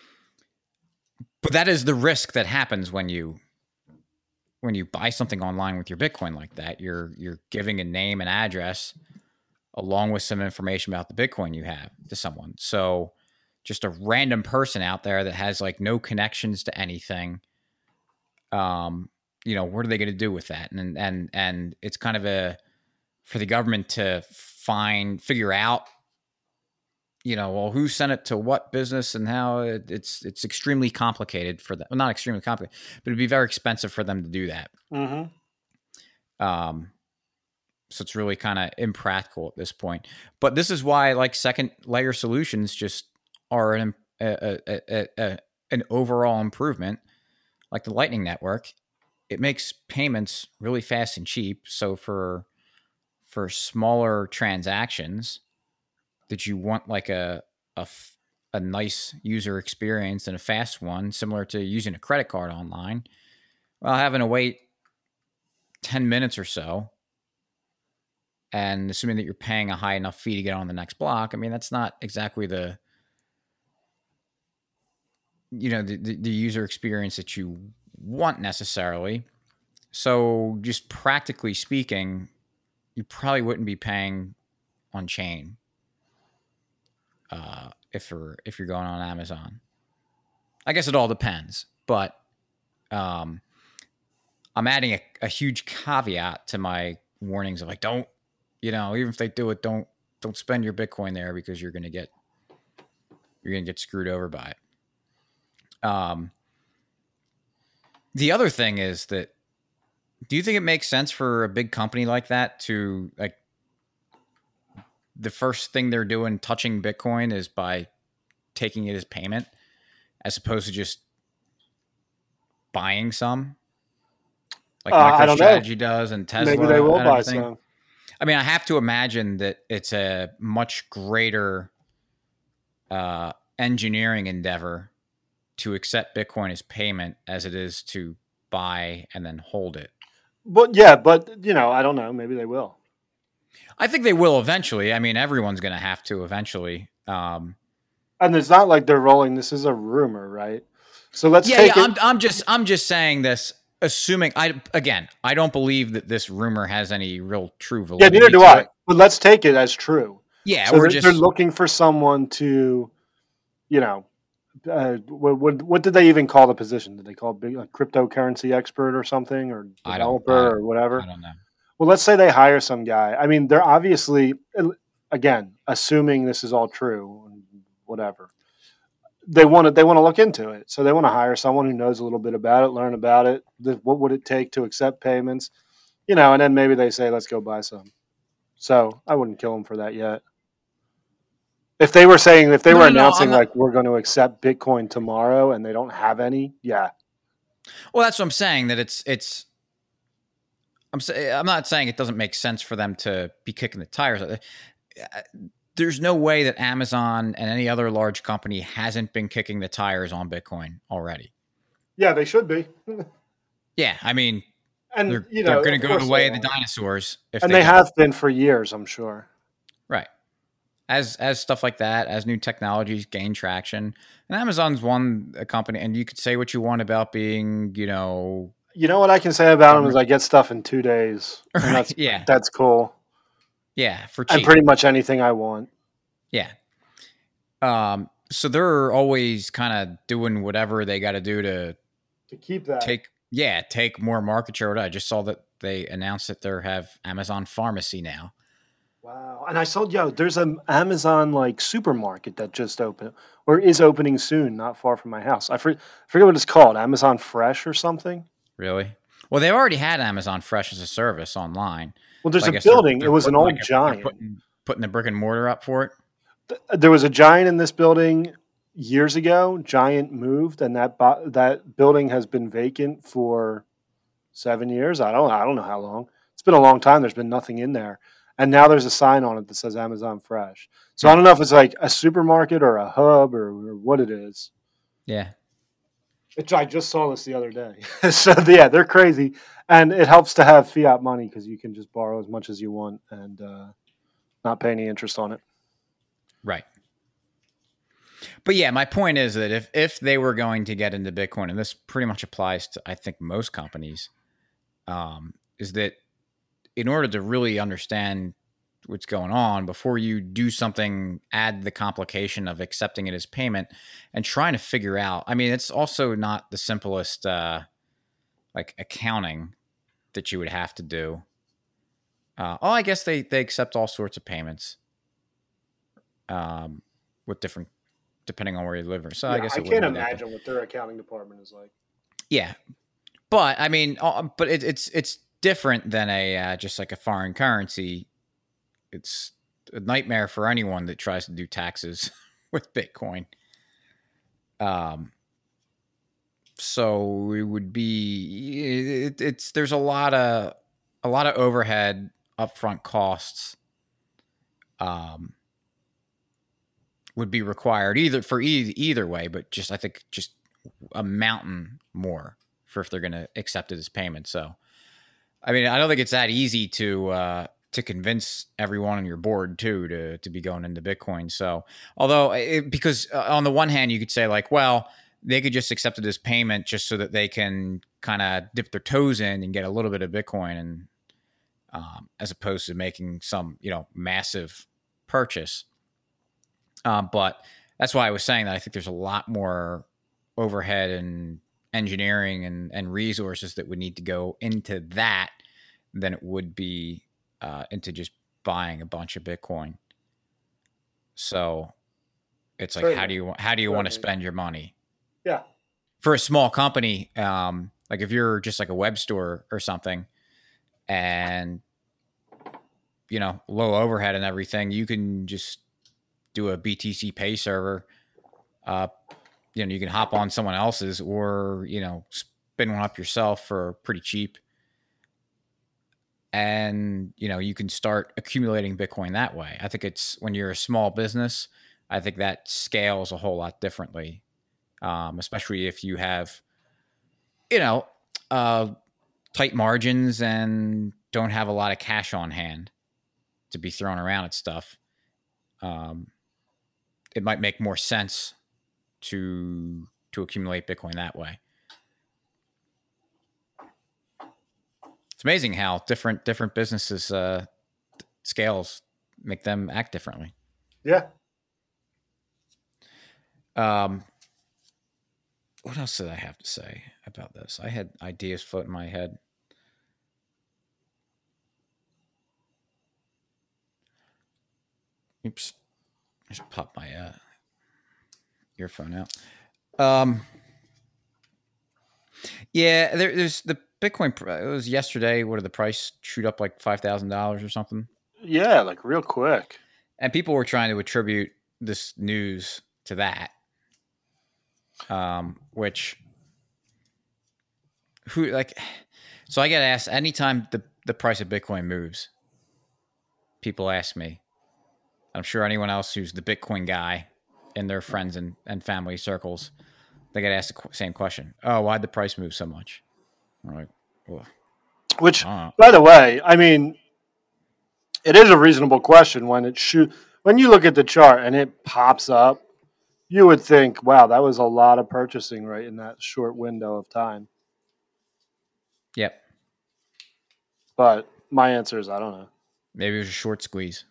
that is the risk that happens when you buy something online with your Bitcoin like that. You're giving a name and address along with some information about the Bitcoin you have to someone. So just a random person out there that has like no connections to anything. What are they going to do with that? And it's kind of for the government to figure out, who sent it to what business and how. It's extremely complicated for them. Well, not extremely complicated, but it'd be very expensive for them to do that. Mm-hmm. So it's really kind of impractical at this point. But this is why, like, second layer solutions just are an overall improvement. Like the Lightning Network, it makes payments really fast and cheap. So for smaller transactions that you want, like a nice user experience and a fast one, similar to using a credit card online, well, having to wait 10 minutes or so, and assuming that you're paying a high enough fee to get on the next block, I mean, that's not exactly the user experience that you want necessarily. So just practically speaking, you probably wouldn't be paying on chain if you're going on Amazon. I guess it all depends, but I'm adding a huge caveat to my warnings of, like, don't, even if they do it, don't spend your Bitcoin there, because you're gonna get screwed over by it. The other thing is that, do you think it makes sense for a big company like that to, like, the first thing they're doing touching Bitcoin is by taking it as payment, as opposed to just buying some, like MicroStrategy does and Tesla? Maybe they will buy some. I mean, I have to imagine that it's a much greater engineering endeavor to accept Bitcoin as payment as it is to buy and then hold it. But I don't know. Maybe they will. I think they will eventually. I mean, everyone's going to have to eventually. And it's not like they're rolling. This is a rumor, right? So let's take it. I'm just saying this, assuming I don't believe that this rumor has any real true validity. Yeah, neither do I. But let's take it as true. Yeah, so they're looking for someone to, what did they even call the position? Did they call it a cryptocurrency expert or something, or developer or whatever? I don't know. Well, let's say they hire some guy. I mean, they're obviously, again, assuming this is all true, whatever. They want to look into it, so they want to hire someone who knows a little bit about it, learn about it. What would it take to accept payments, and then maybe they say, "Let's go buy some." So I wouldn't kill them for that yet. If they were announcing like, we're going to accept Bitcoin tomorrow and they don't have any, yeah. Well, that's what I'm saying. That it's. I'm not saying it doesn't make sense for them to be kicking the tires. There's no way that Amazon and any other large company hasn't been kicking the tires on Bitcoin already. Yeah, they should be. Yeah, I mean, and they're going to go the way of the dinosaurs. And they have been for years, I'm sure. Right. As stuff like that, as new technologies gain traction, and Amazon's a company, and you could say what you want about being, You know what I can say about them is I get stuff in 2 days. And right. That's cool. Yeah, for cheap. And pretty much anything I want. Yeah. So they're always kind of doing whatever they got to do to keep that. Take more market share. I just saw that they announced that they have Amazon Pharmacy now. Wow. And I saw, there's an Amazon like supermarket that just opened or is opening soon, not far from my house. I forget what it's called, Amazon Fresh or something. Really? Well, they already had Amazon Fresh as a service online. Well, there's a building. It was an old giant. Putting the brick and mortar up for it? There was a giant in this building years ago. Giant moved, and that building has been vacant for 7 years. I don't know how long. It's been a long time. There's been nothing in there. and now there's a sign on it that says Amazon Fresh. So I don't know if it's like a supermarket or a hub or what it is. Yeah. Which I just saw this the other day. So yeah, they're crazy, and it helps to have fiat money because you can just borrow as much as you want and not pay any interest on it. Right. But yeah, my point is that if they were going to get into Bitcoin, and this pretty much applies to I think most companies, is that in order to really understand what's going on before you do something, add the complication of accepting it as payment and trying to figure out. I mean, it's also not the simplest like accounting that you would have to do. I guess they accept all sorts of payments with different, depending on where you live. So yeah, I guess I it can't wouldn't be that imagine what their accounting department is like. Yeah, but I mean, but it's different than a just like a foreign currency. It's a nightmare for anyone that tries to do taxes with Bitcoin. So it would be it's there's a lot of overhead upfront costs would be required either for either way, but just I think just a mountain more for if they're going to accept it as payment. So I mean, I don't think it's that easy to convince everyone on your board too to be going into Bitcoin. So although because on the one hand you could say like, well, they could just accept it as payment just so that they can kind of dip their toes in and get a little bit of Bitcoin, and as opposed to making some massive purchase. But that's why I was saying that I think there's a lot more overhead and engineering and resources that would need to go into that than it would be into just buying a bunch of Bitcoin. So it's like, Certainly. how do you want to spend your money? Yeah. For a small company, like if you're just like a web store or something, and low overhead and everything, you can just do a BTC Pay server. You can hop on someone else's, or spin one up yourself for pretty cheap, and you can start accumulating Bitcoin that way. I think it's when you're a small business, I think that scales a whole lot differently, especially if you have uh, tight margins and don't have a lot of cash on hand to be thrown around at stuff. It might make more sense to accumulate Bitcoin that way. It's amazing how different businesses scales make them act differently. Yeah. What else did I have to say about this? I had ideas floating in my head. Oops. Just pop my earphone out. Yeah, there's the Bitcoin. It was yesterday. What did the price shoot up like $5,000 or something? Yeah, like real quick. And people were trying to attribute this news to that. Which so I get asked anytime the price of Bitcoin moves, people ask me, I'm sure anyone else who's the Bitcoin guy in their friends and family circles, they get asked the same question. Oh, why'd the price move so much? I'm like, well, which, by the way, I mean, it is a reasonable question when when you look at the chart and it pops up, you would think, wow, that was a lot of purchasing right in that short window of time. Yep. But my answer is I don't know. Maybe it was a short squeeze.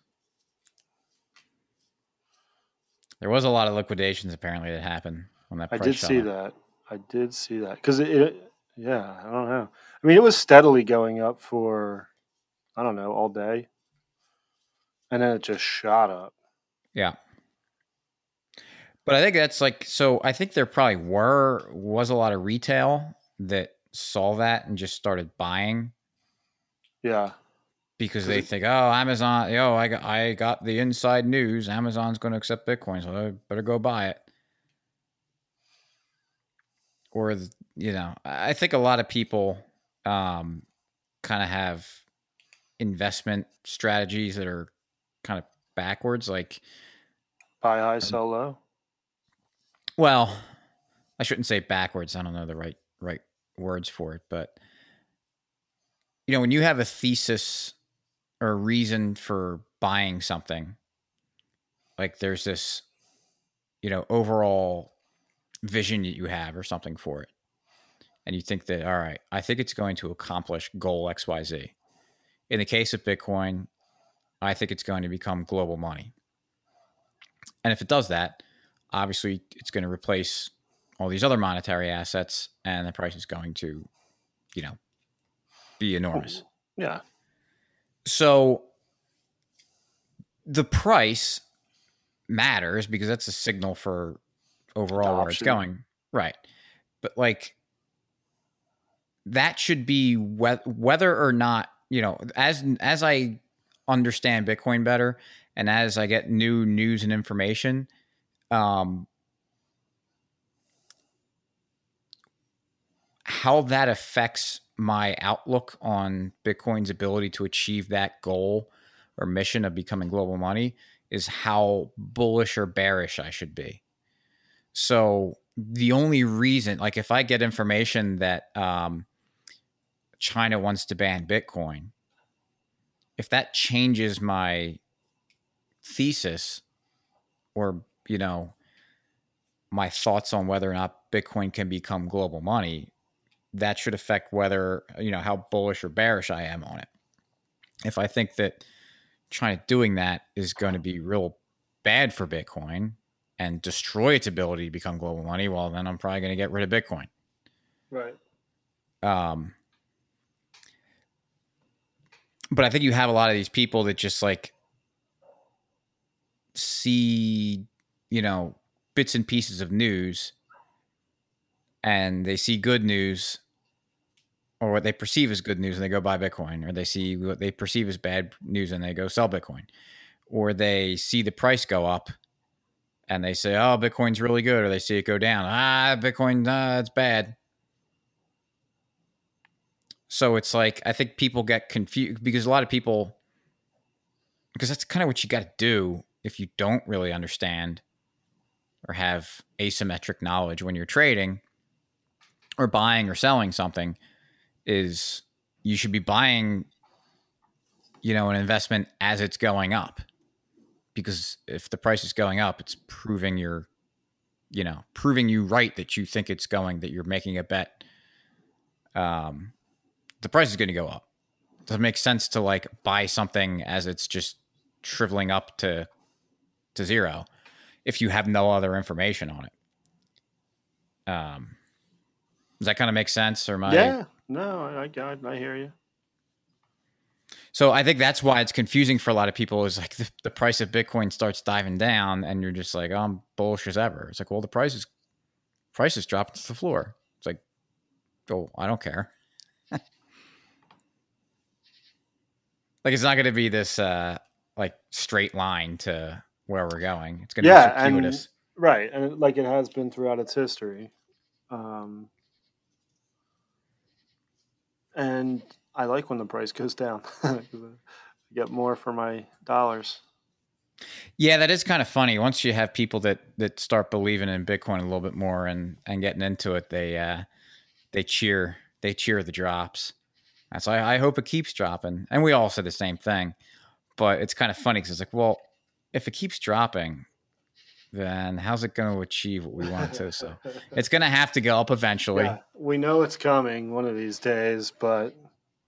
There was a lot of liquidations apparently that happened when that price I did shot see up. that. I did see that because yeah, I don't know. I mean, it was steadily going up for, I don't know, all day, and then it just shot up. Yeah. But I think that's like, so I think there probably was a lot of retail that saw that and just started buying. Yeah. Because they think, oh, Amazon, I got the inside news. Amazon's going to accept Bitcoin, so I better go buy it. Or, I think a lot of people kind of have investment strategies that are kind of backwards. Like buy high, sell low. Well, I shouldn't say backwards. I don't know the right words for it, but when you have a thesis or a reason for buying something, like there's this, overall vision that you have or something for it. And you think that, all right, I think it's going to accomplish goal XYZ. In the case of Bitcoin, I think it's going to become global money. And if it does that, obviously it's going to replace all these other monetary assets and the price is going to, be enormous. Yeah. So the price matters because that's a signal for overall where it's going. Right. But like that should be whether or not, as I understand Bitcoin better and as I get new news and information, how that affects my outlook on Bitcoin's ability to achieve that goal or mission of becoming global money is how bullish or bearish I should be. So the only reason, like if I get information that China wants to ban Bitcoin, if that changes my thesis or, my thoughts on whether or not Bitcoin can become global money, that should affect whether, how bullish or bearish I am on it. If I think that China doing that is going to be real bad for Bitcoin and destroy its ability to become global money, well, then I'm probably going to get rid of Bitcoin. Right. But I think you have a lot of these people that just like see, bits and pieces of news and they see good news or what they perceive as good news and they go buy Bitcoin, or they see what they perceive as bad news and they go sell Bitcoin, or they see the price go up and they say, oh, Bitcoin's really good, or they see it go down. Bitcoin, it's bad. So it's like, I think people get confused because a lot of people, because that's kind of what you got to do if you don't really understand or have asymmetric knowledge when you're trading or buying or selling something, is you should be buying, an investment as it's going up. Because if the price is going up, it's proving you right that you think it's going, that you're making a bet. The price is going to go up. Does it make sense to like buy something as it's just shriveling up to zero if you have no other information on it? Does that kind of make sense? Or Yeah, no, I hear you. So I think that's why it's confusing for a lot of people, is like the price of Bitcoin starts diving down and you're just like, oh, I'm bullish as ever. It's like, well, the price is dropping to the floor. It's like, oh, I don't care. Like, it's not going to be this like straight line to where we're going. It's going to be circuitous. Right. And like it has been throughout its history. And I like when the price goes down. I get more for my dollars. Yeah, that is kind of funny. Once you have people that start believing in Bitcoin a little bit more and getting into it, they cheer the drops. So I hope it keeps dropping. And we all said the same thing. But it's kind of funny because it's like, well, if it keeps dropping, then how's it going to achieve what we want it to? So it's going to have to go up eventually. Yeah, we know it's coming one of these days, but,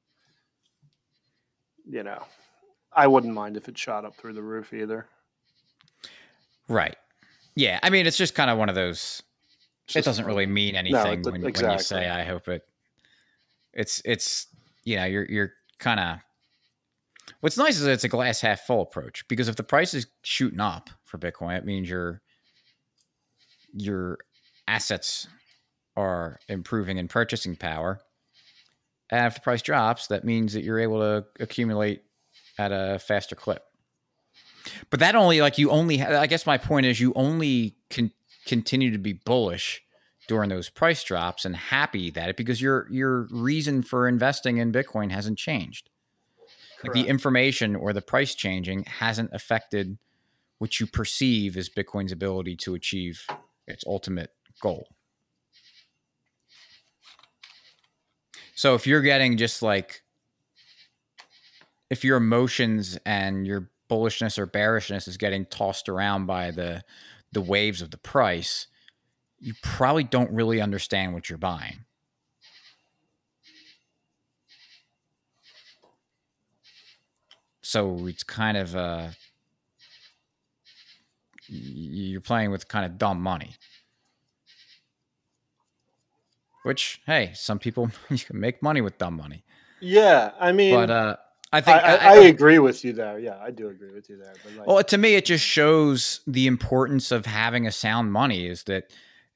I wouldn't mind if it shot up through the roof either. Right. Yeah. I mean, it's just kind of one of those, it doesn't really mean anything when you say, I hope it. It's you're kind of, what's nice is that it's a glass half full approach, because if the price is shooting up for Bitcoin, it means your assets are improving in purchasing power. And if the price drops, that means that you're able to accumulate at a faster clip. But that only, like, I guess my point is, you only can continue to be bullish during those price drops and happy that because your reason for investing in Bitcoin hasn't changed. Like the information or the price changing hasn't affected what you perceive as Bitcoin's ability to achieve its ultimate goal. So if you're getting just like, if your emotions and your bullishness or bearishness is getting tossed around by the waves of the price, you probably don't really understand what you're buying. So it's kind of you're playing with kind of dumb money. Which, hey, some people, you can make money with dumb money. Yeah, I mean, but I think I agree with you there. Yeah, I do agree with you there. But like, well, to me, it just shows the importance of having a sound money. Is that,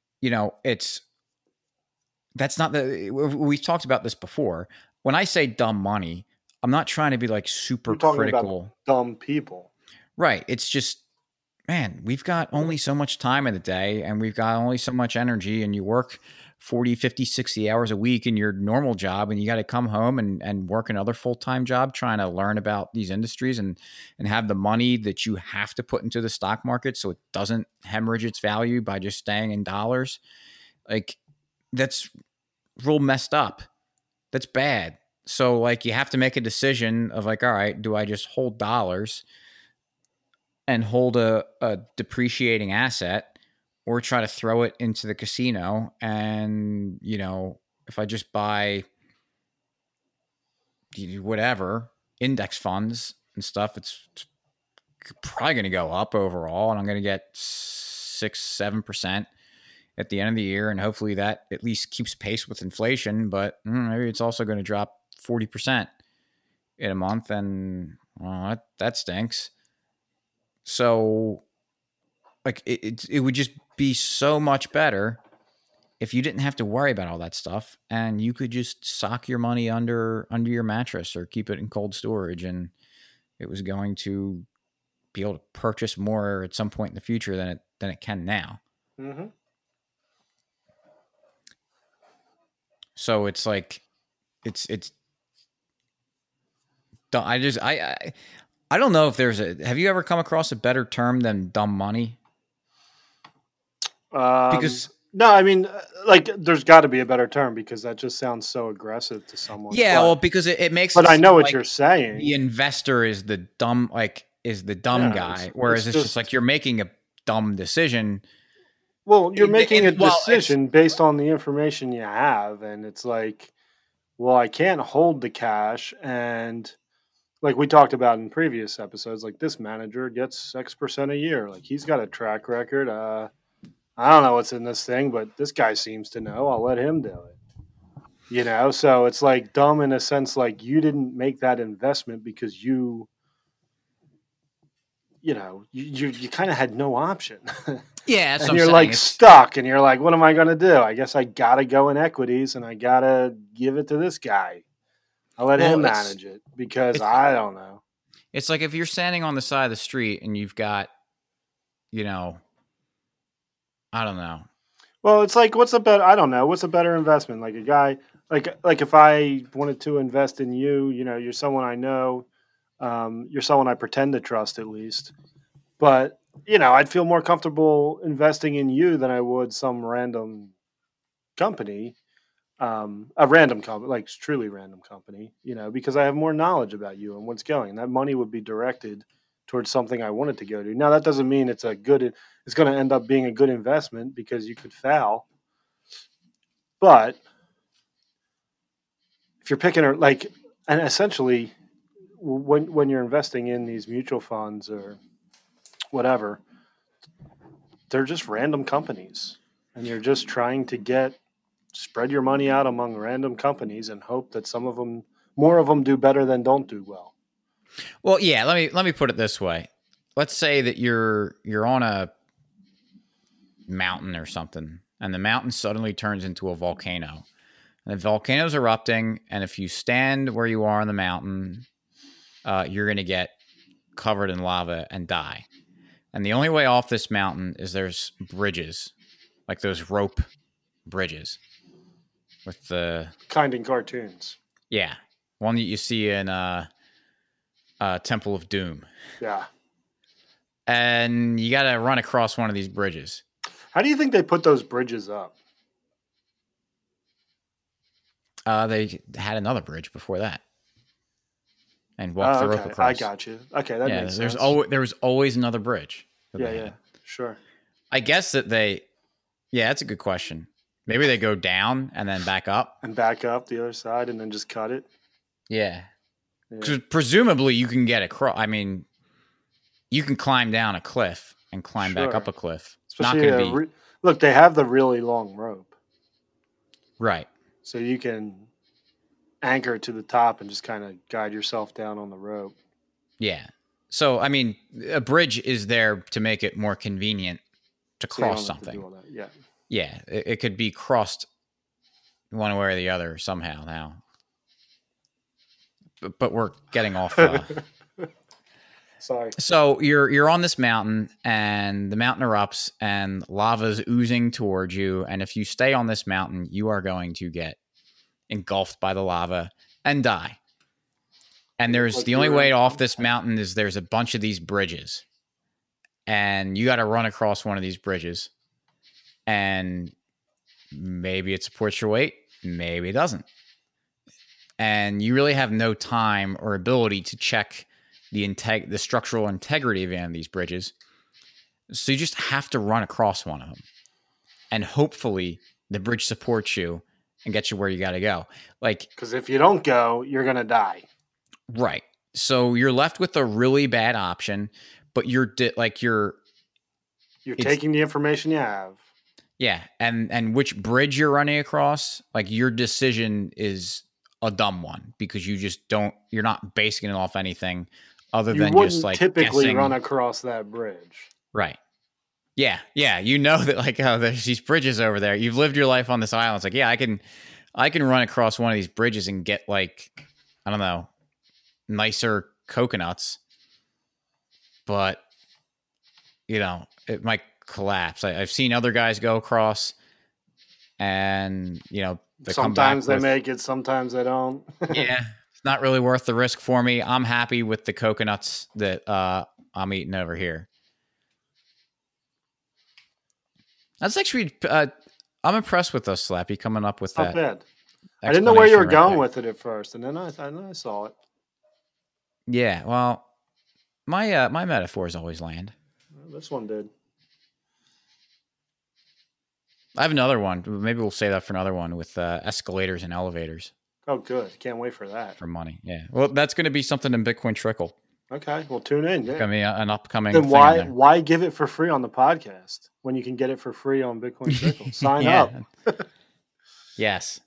that's not we've talked about this before. When I say dumb money, I'm not trying to be like super critical. About dumb people, right? It's just, man, we've got only so much time in the day, and we've got only so much energy, and you work 40, 50, 60 hours a week in your normal job, and you got to come home and work another full-time job trying to learn about these industries and have the money that you have to put into the stock market so it doesn't hemorrhage its value by just staying in dollars. Like, that's real messed up. That's bad. So like, you have to make a decision of like, all right, do I just hold dollars and hold a depreciating asset, or try to throw it into the casino? And, if I just buy whatever index funds and stuff, it's probably going to go up overall, and I'm going to get 6-7% at the end of the year. And hopefully that at least keeps pace with inflation, but maybe it's also going to drop 40% in a month. And that stinks. So like, it would just be so much better if you didn't have to worry about all that stuff, and you could just sock your money under your mattress or keep it in cold storage, and it was going to be able to purchase more at some point in the future than it can now. Mm-hmm. So it's like, it's I don't know if have you ever come across a better term than dumb money? Because no, I mean, like, there's got to be a better term, because that just sounds so aggressive to someone. Yeah, well, because it makes. But I know what you're saying. The investor is the dumb guy, whereas it's just like, you're making a dumb decision. Well, you're making a decision based on the information you have, and it's like, well, I can't hold the cash, and like we talked about in previous episodes, like, this manager gets X% a year. Like, he's got a track record. I don't know what's in this thing, but this guy seems to know. I'll let him do it. So it's like dumb in a sense, like, you didn't make that investment because you kind of had no option. Yeah, and you're like stuck, and you're like, what am I going to do? I guess I got to go in equities, and I got to give it to this guy. I'll let him manage it, because I don't know. It's like, if you're standing on the side of the street and you've got, I don't know. Well, it's like, I don't know. What's a better investment? Like, a guy, like if I wanted to invest in you, you're someone I know. You're someone I pretend to trust, at least. But, I'd feel more comfortable investing in you than I would some random company, a random company, like truly random company, because I have more knowledge about you and what's going. That money would be directed towards something I wanted to go to. Now, that doesn't mean it's going to end up being a good investment, because you could foul. But if you're picking and essentially, when you're investing in these mutual funds or whatever, they're just random companies, and you're just trying to spread your money out among random companies and hope that more of them do better than don't do well. Well, yeah, let me put it this way. Let's say that you're on a mountain or something, and the mountain suddenly turns into a volcano. And the volcano's erupting, and if you stand where you are on the mountain, you're going to get covered in lava and die. And the only way off this mountain is there's bridges, like those rope bridges with the kind in cartoons. Yeah, one that you see in Temple of Doom. Yeah. And you got to run across one of these bridges. How do you think they put those bridges up? They had another bridge before that. And walked the rope across. I got you. Okay, that makes sense. There was always another bridge. Yeah, sure. I guess that that's a good question. Maybe they go down and then back up. And back up the other side and then just cut it. Yeah. Because presumably you can get across. I mean, you can climb down a cliff and climb back up a cliff. Especially look, they have the really long rope. Right. So you can anchor to the top and just kind of guide yourself down on the rope. Yeah. So, I mean, a bridge is there to make it more convenient to cross something. Yeah. Yeah. It could be crossed one way or the other somehow now. But we're getting off. Sorry. So you're on this mountain, and the mountain erupts, and lava's oozing towards you. And if you stay on this mountain, you are going to get engulfed by the lava and die. And the only way off this mountain is there's a bunch of these bridges, and you got to run across one of these bridges. And maybe it supports your weight, maybe it doesn't. And you really have no time or ability to check the structural integrity of any of these bridges. So you just have to run across one of them. And hopefully the bridge supports you and gets you where you got to go. Because if you don't go, you're going to die. Right. So you're left with a really bad option, but you're taking the information you have. Yeah. And which bridge you're running across, your decision is a dumb one because you're not basing it off anything other than just typically guessing. Run across that bridge. Right. Yeah. Yeah. You know that there's these bridges over there. You've lived your life on this island. It's I can run across one of these bridges and get I don't know, nicer coconuts, but it might collapse. I've seen other guys go across and, sometimes they make it, sometimes they don't. Yeah. It's not really worth the risk for me. I'm happy with the coconuts that I'm eating over here. That's actually, I'm impressed with us, Slappy, coming up with that. Not bad. I didn't know where you were going with it at first, and then I saw it. Yeah, well, my metaphors always land. Well, this one did. I have another one. Maybe we'll save that for another one with escalators and elevators. Oh, good. Can't wait for that. For money, yeah. Well, that's going to be something in Bitcoin Trickle. Okay, well, tune in. Yeah. It's going to be an upcoming thing. Then why give it for free on the podcast when you can get it for free on Bitcoin Trickle? Sign up. Yes.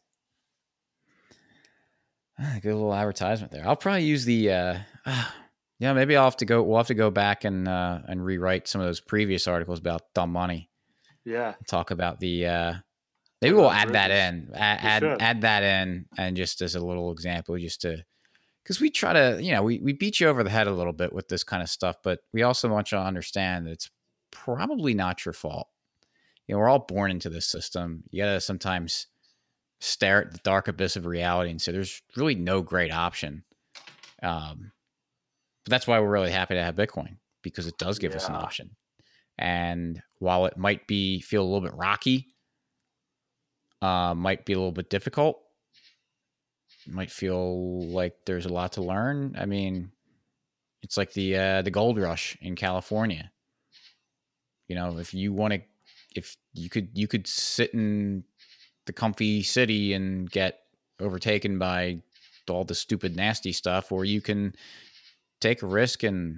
Good little advertisement there. I'll probably use the maybe we'll have to go back and rewrite some of those previous articles about dumb money. Yeah. Talk about the maybe we'll add that in. Add that in, and just as a little example, just to, because we try to, we beat you over the head a little bit with this kind of stuff, but we also want you to understand that it's probably not your fault. We're all born into this system. You got to sometimes stare at the dark abyss of reality and say there's really no great option. But that's why we're really happy to have Bitcoin, because it does give us an option. And while it might feel a little bit rocky, might be a little bit difficult, might feel like there's a lot to learn. I mean, it's like the gold rush in California. If you could sit in the comfy city and get overtaken by all the stupid, nasty stuff, or you can take a risk and,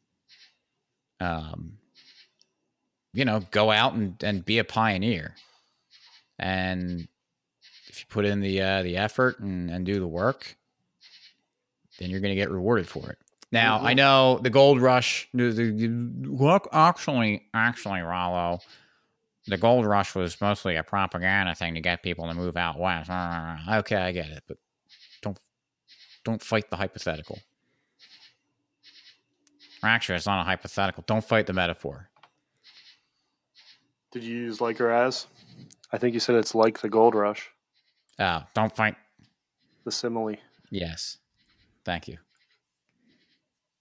go out and be a pioneer. And if you put in the effort and do the work, then you're going to get rewarded for it. Now, I know the gold rush, actually, Rollo, the gold rush was mostly a propaganda thing to get people to move out west. Okay, I get it, but don't fight the hypothetical. Actually, it's not a hypothetical. Don't fight the metaphor. Did you use like or as? I think you said it's like the gold rush. Don't fight the simile. Yes. Thank you.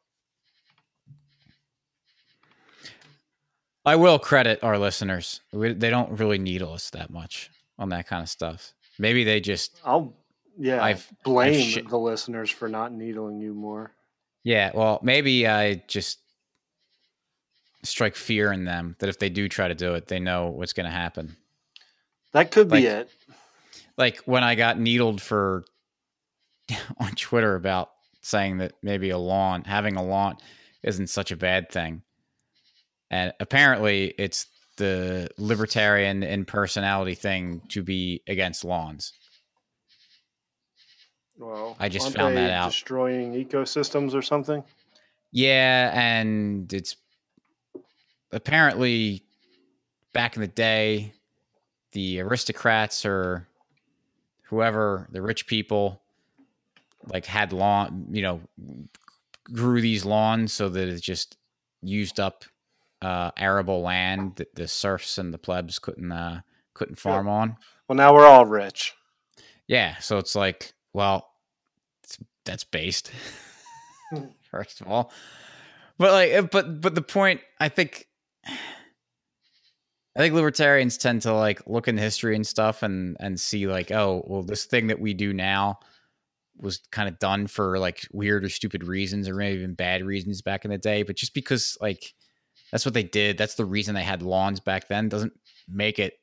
I will credit our listeners. They don't really needle us that much on that kind of stuff. Maybe they just. I've blame sh- the listeners for not needling you more. Yeah, well, maybe I just strike fear in them that if they do try to do it, they know what's going to happen. That could be it. Like when I got needled for on Twitter about saying that maybe having a lawn isn't such a bad thing. And apparently it's the libertarian and personality thing to be against lawns. Well, I just found that out. Destroying ecosystems or something? Yeah, and it's apparently back in the day, the aristocrats or whoever, the rich people, like had grew these lawns so that it just used up arable land that the serfs and the plebs couldn't farm on. Well, now we're all rich. Yeah, so it's like, well, that's based first of all, but the point, I think libertarians tend to like look in history and stuff and see like, oh, well, this thing that we do now was kind of done for like weird or stupid reasons or maybe even bad reasons back in the day. But just because like that's what they did, that's the reason they had lawns back then, doesn't make it.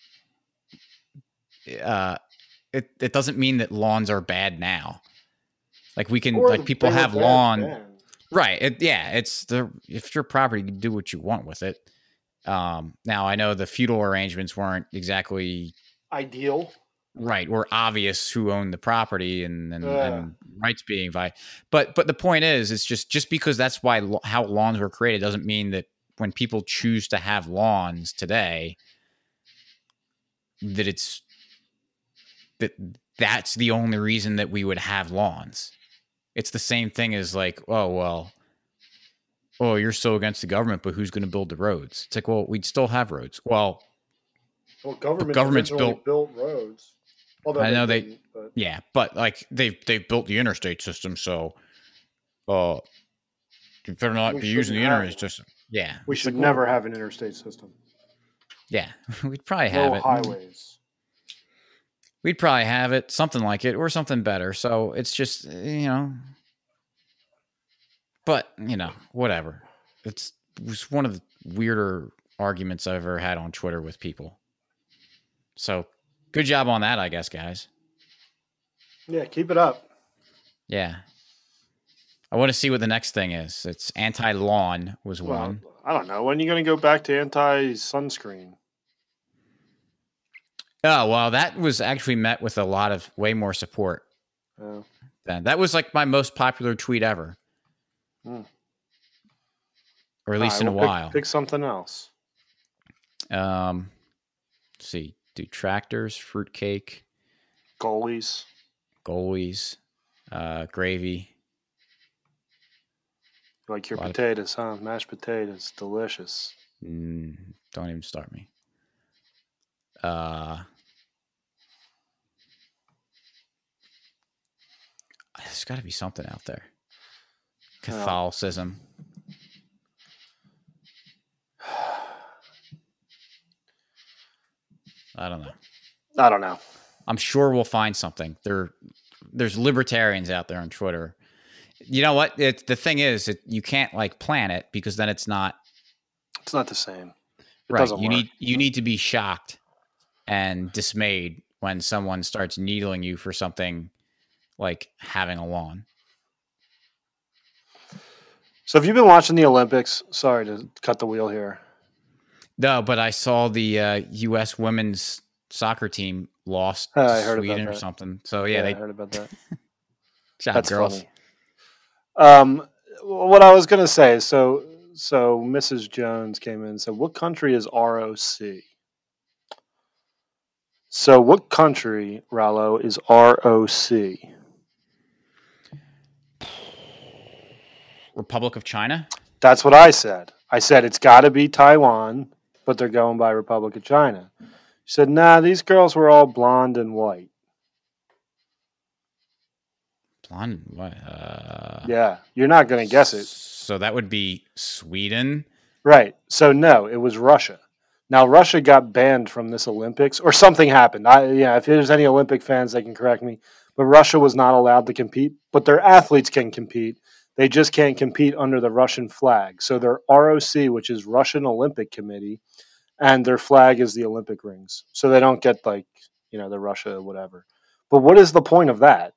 It doesn't mean that lawns are bad now. Like we can, like people have lawn, right? It's if your property, you do what you want with it. Now I know the feudal arrangements weren't exactly ideal, right? Or obvious who owned the property and rights being violated. But the point is, it's just because that's how lawns were created doesn't mean that when people choose to have lawns today, that that's the only reason that we would have lawns. It's the same thing as like, oh, you're so against the government, but who's going to build the roads? It's like, well, we'd still have roads. Well, governments built roads. I know but like they've built the interstate system, so you better not be using the interstate system. Yeah, we should never have an interstate system. Yeah, we'd probably have it. Highways. We'd probably have it, something like it, or something better. So it's just, but whatever. It was one of the weirder arguments I've ever had on Twitter with people. So good job on that, I guess, guys. Yeah, keep it up. Yeah. I want to see what the next thing is. It's anti-lawn was one. I don't know. When are you going to go back to anti-sunscreen? Oh, well, that was actually met with way more support. Oh. That was like my most popular tweet ever. Or at least in a while. Pick something else. Let's see. Detractors, fruitcake. Goalies. Gravy. You like your potatoes, huh? Mashed potatoes. Delicious. Don't even start me. There's got to be something out there. Catholicism. I don't know. I'm sure we'll find something. There's libertarians out there on Twitter. You know what? The thing is, you can't like plan it because then it's not. It's not the same. It doesn't work. You need to be shocked and dismayed when someone starts needling you for something like having a lawn. So have you been watching the Olympics? Sorry to cut the wheel here. No, but I saw the U.S. women's soccer team lost to Sweden or something. So yeah, I heard about that. That's girls. Funny. What I was going to say, so Mrs. Jones came in and said, what country is ROC? So what country, Rallo, is ROC? Republic of China? That's what I said. I said it's got to be Taiwan, but they're going by Republic of China. She said, nah, these girls were all blonde and white. Blonde and white? Yeah, you're not going to guess it. So that would be Sweden. Right. So no, it was Russia. Now Russia got banned from this Olympics, or something happened. If there's any Olympic fans, they can correct me. But Russia was not allowed to compete. But their athletes can compete. They just can't compete under the Russian flag. So their ROC, which is Russian Olympic Committee, and their flag is the Olympic rings. So they don't get the Russia whatever. But what is the point of that?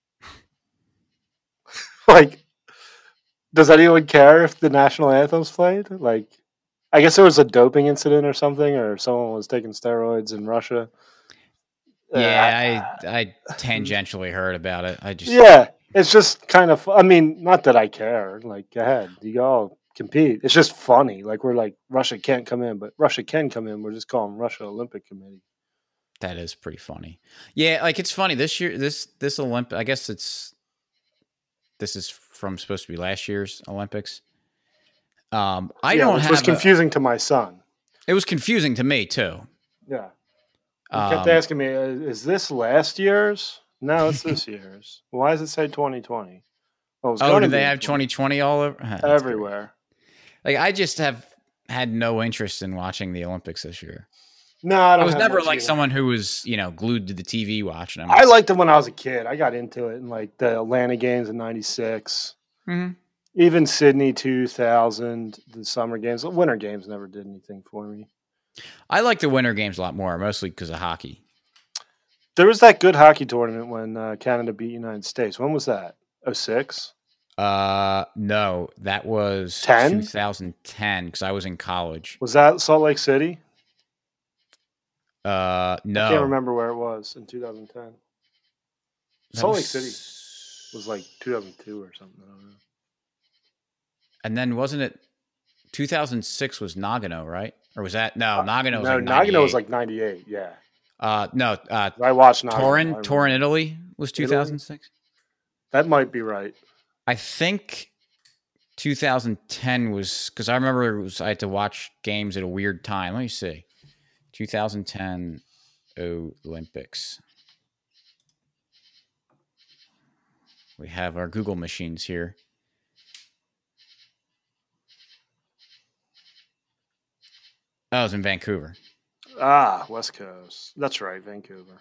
Like, does anyone care if the national anthem's played? Like, I guess there was a doping incident or something, or someone was taking steroids in Russia. Yeah, I tangentially heard about it. Yeah, it's just kind of. I mean, not that I care. Like, go ahead, you go compete. It's just funny. Like, we're like Russia can't come in, but Russia can come in. We're just calling Russia Olympic Committee. That is pretty funny. Yeah, like it's funny this year. This Olympic. I guess this is from supposed to be last year's Olympics. Which was confusing to my son. It was confusing to me too. Yeah. He kept asking me, is this last year's? No, it's this year's. Why does it say 2020? Well, do they have 2020 all over? Everywhere. Like, I just have had no interest in watching the Olympics this year. No, I was never like someone who was, glued to the TV watching them. I liked them when I was a kid. I got into it in like the Atlanta games in '96. Mm-hmm. Even Sydney 2000, the summer games. The winter games never did anything for me. I like the winter games a lot more, mostly because of hockey. There was that good hockey tournament when Canada beat United States. When was that? 06? No, that was 2010 because I was in college. Was that Salt Lake City? No. I can't remember where it was in 2010. Salt Lake City was like 2002 or something. I don't know. And then wasn't it 2006 was Nagano, right? Or was that Nagano? No, Nagano was like 98. Yeah. No. I watched Nagano. Turin, Italy was 2006. That might be right. I think 2010 was because I remember I had to watch games at a weird time. Let me see. 2010 Olympics. We have our Google machines here. Oh, it was in Vancouver. West Coast. That's right, Vancouver.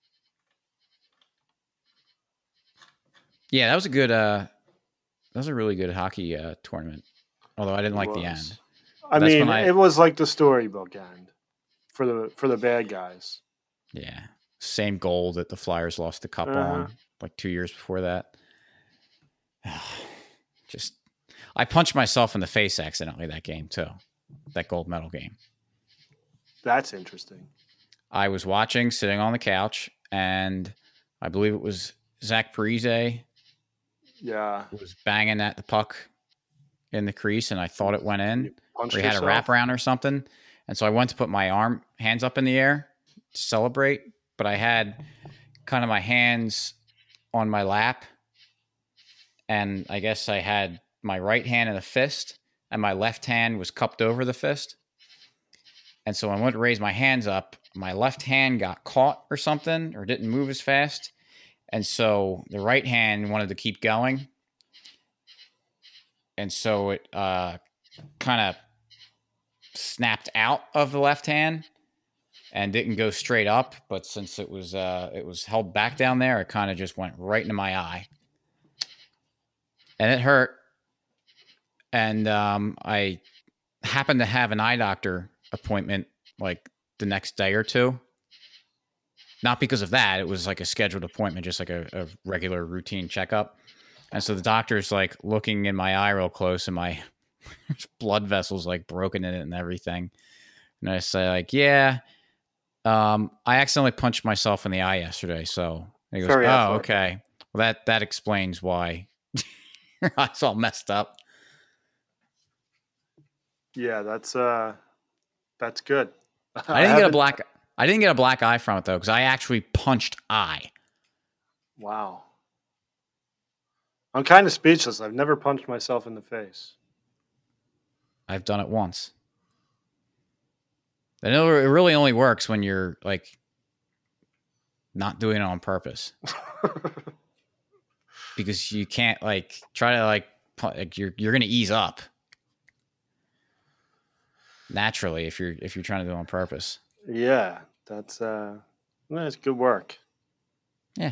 Yeah, that was a good. That was a really good hockey tournament. Although I didn't like the end. It was like the storybook end for the bad guys. Yeah, same goal that the Flyers lost the cup on like 2 years before that. I punched myself in the face accidentally that game too. That gold medal game. That's interesting. I was watching, sitting on the couch, and I believe it was Zach Parise. Yeah. Was banging at the puck in the crease, and I thought it went in. Or he had a wraparound or something. And so I went to put my hands up in the air to celebrate, but I had kind of my hands on my lap. And I guess I had my right hand in a fist, and my left hand was cupped over the fist. And so I went to raise my hands up. My left hand got caught or something, or didn't move as fast. And so the right hand wanted to keep going. And so it kind of snapped out of the left hand and didn't go straight up. But since it was held back down there, it kind of just went right into my eye. And it hurt. And I happened to have an eye doctor appointment like the next day or two. Not because of that. It was like a scheduled appointment, just like a regular routine checkup. And so the doctor's like looking in my eye real close, and my blood vessels like broken in it and everything. And I say like, yeah, I accidentally punched myself in the eye yesterday. So he goes, okay. Well, that explains why your eye's all messed up. Yeah, that's good. I didn't get a black eye from it though, because I actually punched eye. Wow. I'm kind of speechless. I've never punched myself in the face. I've done it once. I know it really only works when you're like not doing it on purpose. Because you can't like try to like you're going to ease up. naturally if you're trying to do it on purpose. Yeah, that's good work. Yeah.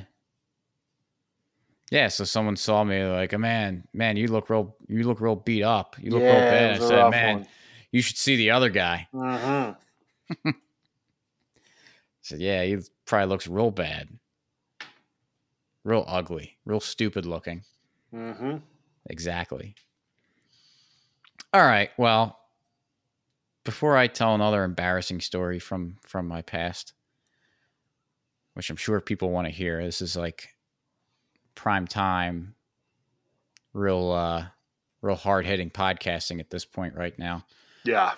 Yeah, so someone saw me like, man, you look real beat up. You look real bad. I said, man, you should see the other guy. Mm-hmm. I said, yeah, he probably looks real bad. Real ugly. Real stupid looking. Mm-hmm. Exactly. All right, well, before I tell another embarrassing story from my past, which I'm sure people want to hear, this is like prime time, real hard hitting podcasting at this point right now. Yeah.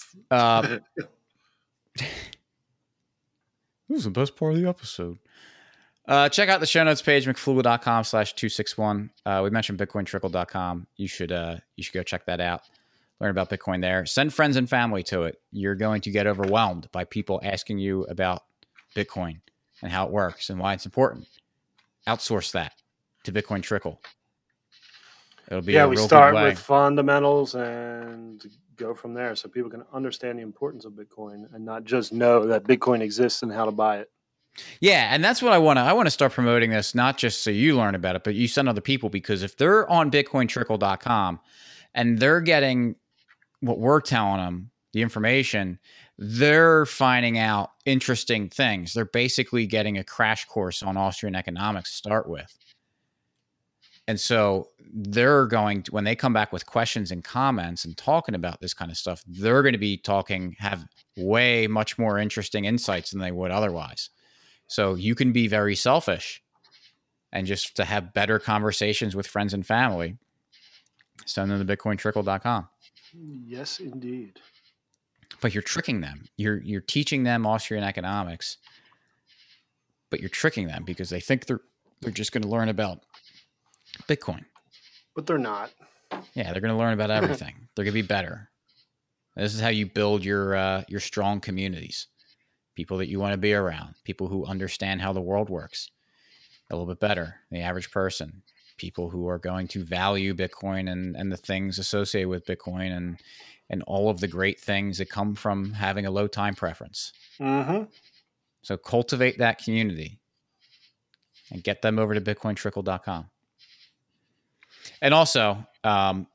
This is the best part of the episode. Check out the show notes page, mcflula.com/261. We mentioned bitcointrickle.com. You should go check that out. Learn about Bitcoin there. Send friends and family to it. You're going to get overwhelmed by people asking you about Bitcoin and how it works and why it's important. Outsource that to Bitcoin Trickle. It'll be we start with fundamentals and go from there so people can understand the importance of Bitcoin and not just know that Bitcoin exists and how to buy it. Yeah, and that's what I want to start promoting this, not just so you learn about it, but you send other people, because if they're on bitcointrickle.com and they're getting what we're telling them, the information, they're finding out interesting things. They're basically getting a crash course on Austrian economics to start with. And so they're going to, when they come back with questions and comments and talking about this kind of stuff, they're going to be have way much more interesting insights than they would otherwise. So you can be very selfish and just to have better conversations with friends and family, send them to bitcointrickle.com. Yes, indeed. But you're tricking them. You're teaching them Austrian economics, but you're tricking them because they think they're just going to learn about Bitcoin. But they're not. Yeah, they're going to learn about everything. They're going to be better. This is how you build your strong communities. People that you want to be around. People who understand how the world works a little bit better than the average person. People who are going to value Bitcoin and the things associated with Bitcoin and all of the great things that come from having a low time preference. Mm-hmm. So cultivate that community and get them over to bitcointrickle.com. And also, on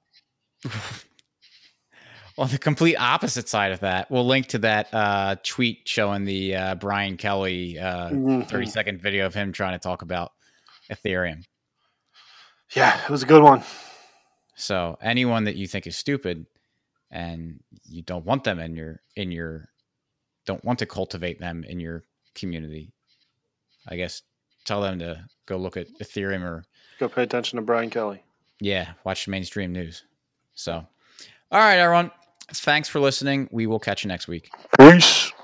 the complete opposite side of that, we'll link to that tweet showing the Brian Kelly 30-second video of him trying to talk about Ethereum. Yeah, it was a good one. So anyone that you think is stupid and you don't want them don't want to cultivate them in your community, I guess tell them to go look at Ethereum or go pay attention to Brian Kelly. Yeah, watch mainstream news. So, all right, everyone. Thanks for listening. We will catch you next week. Peace.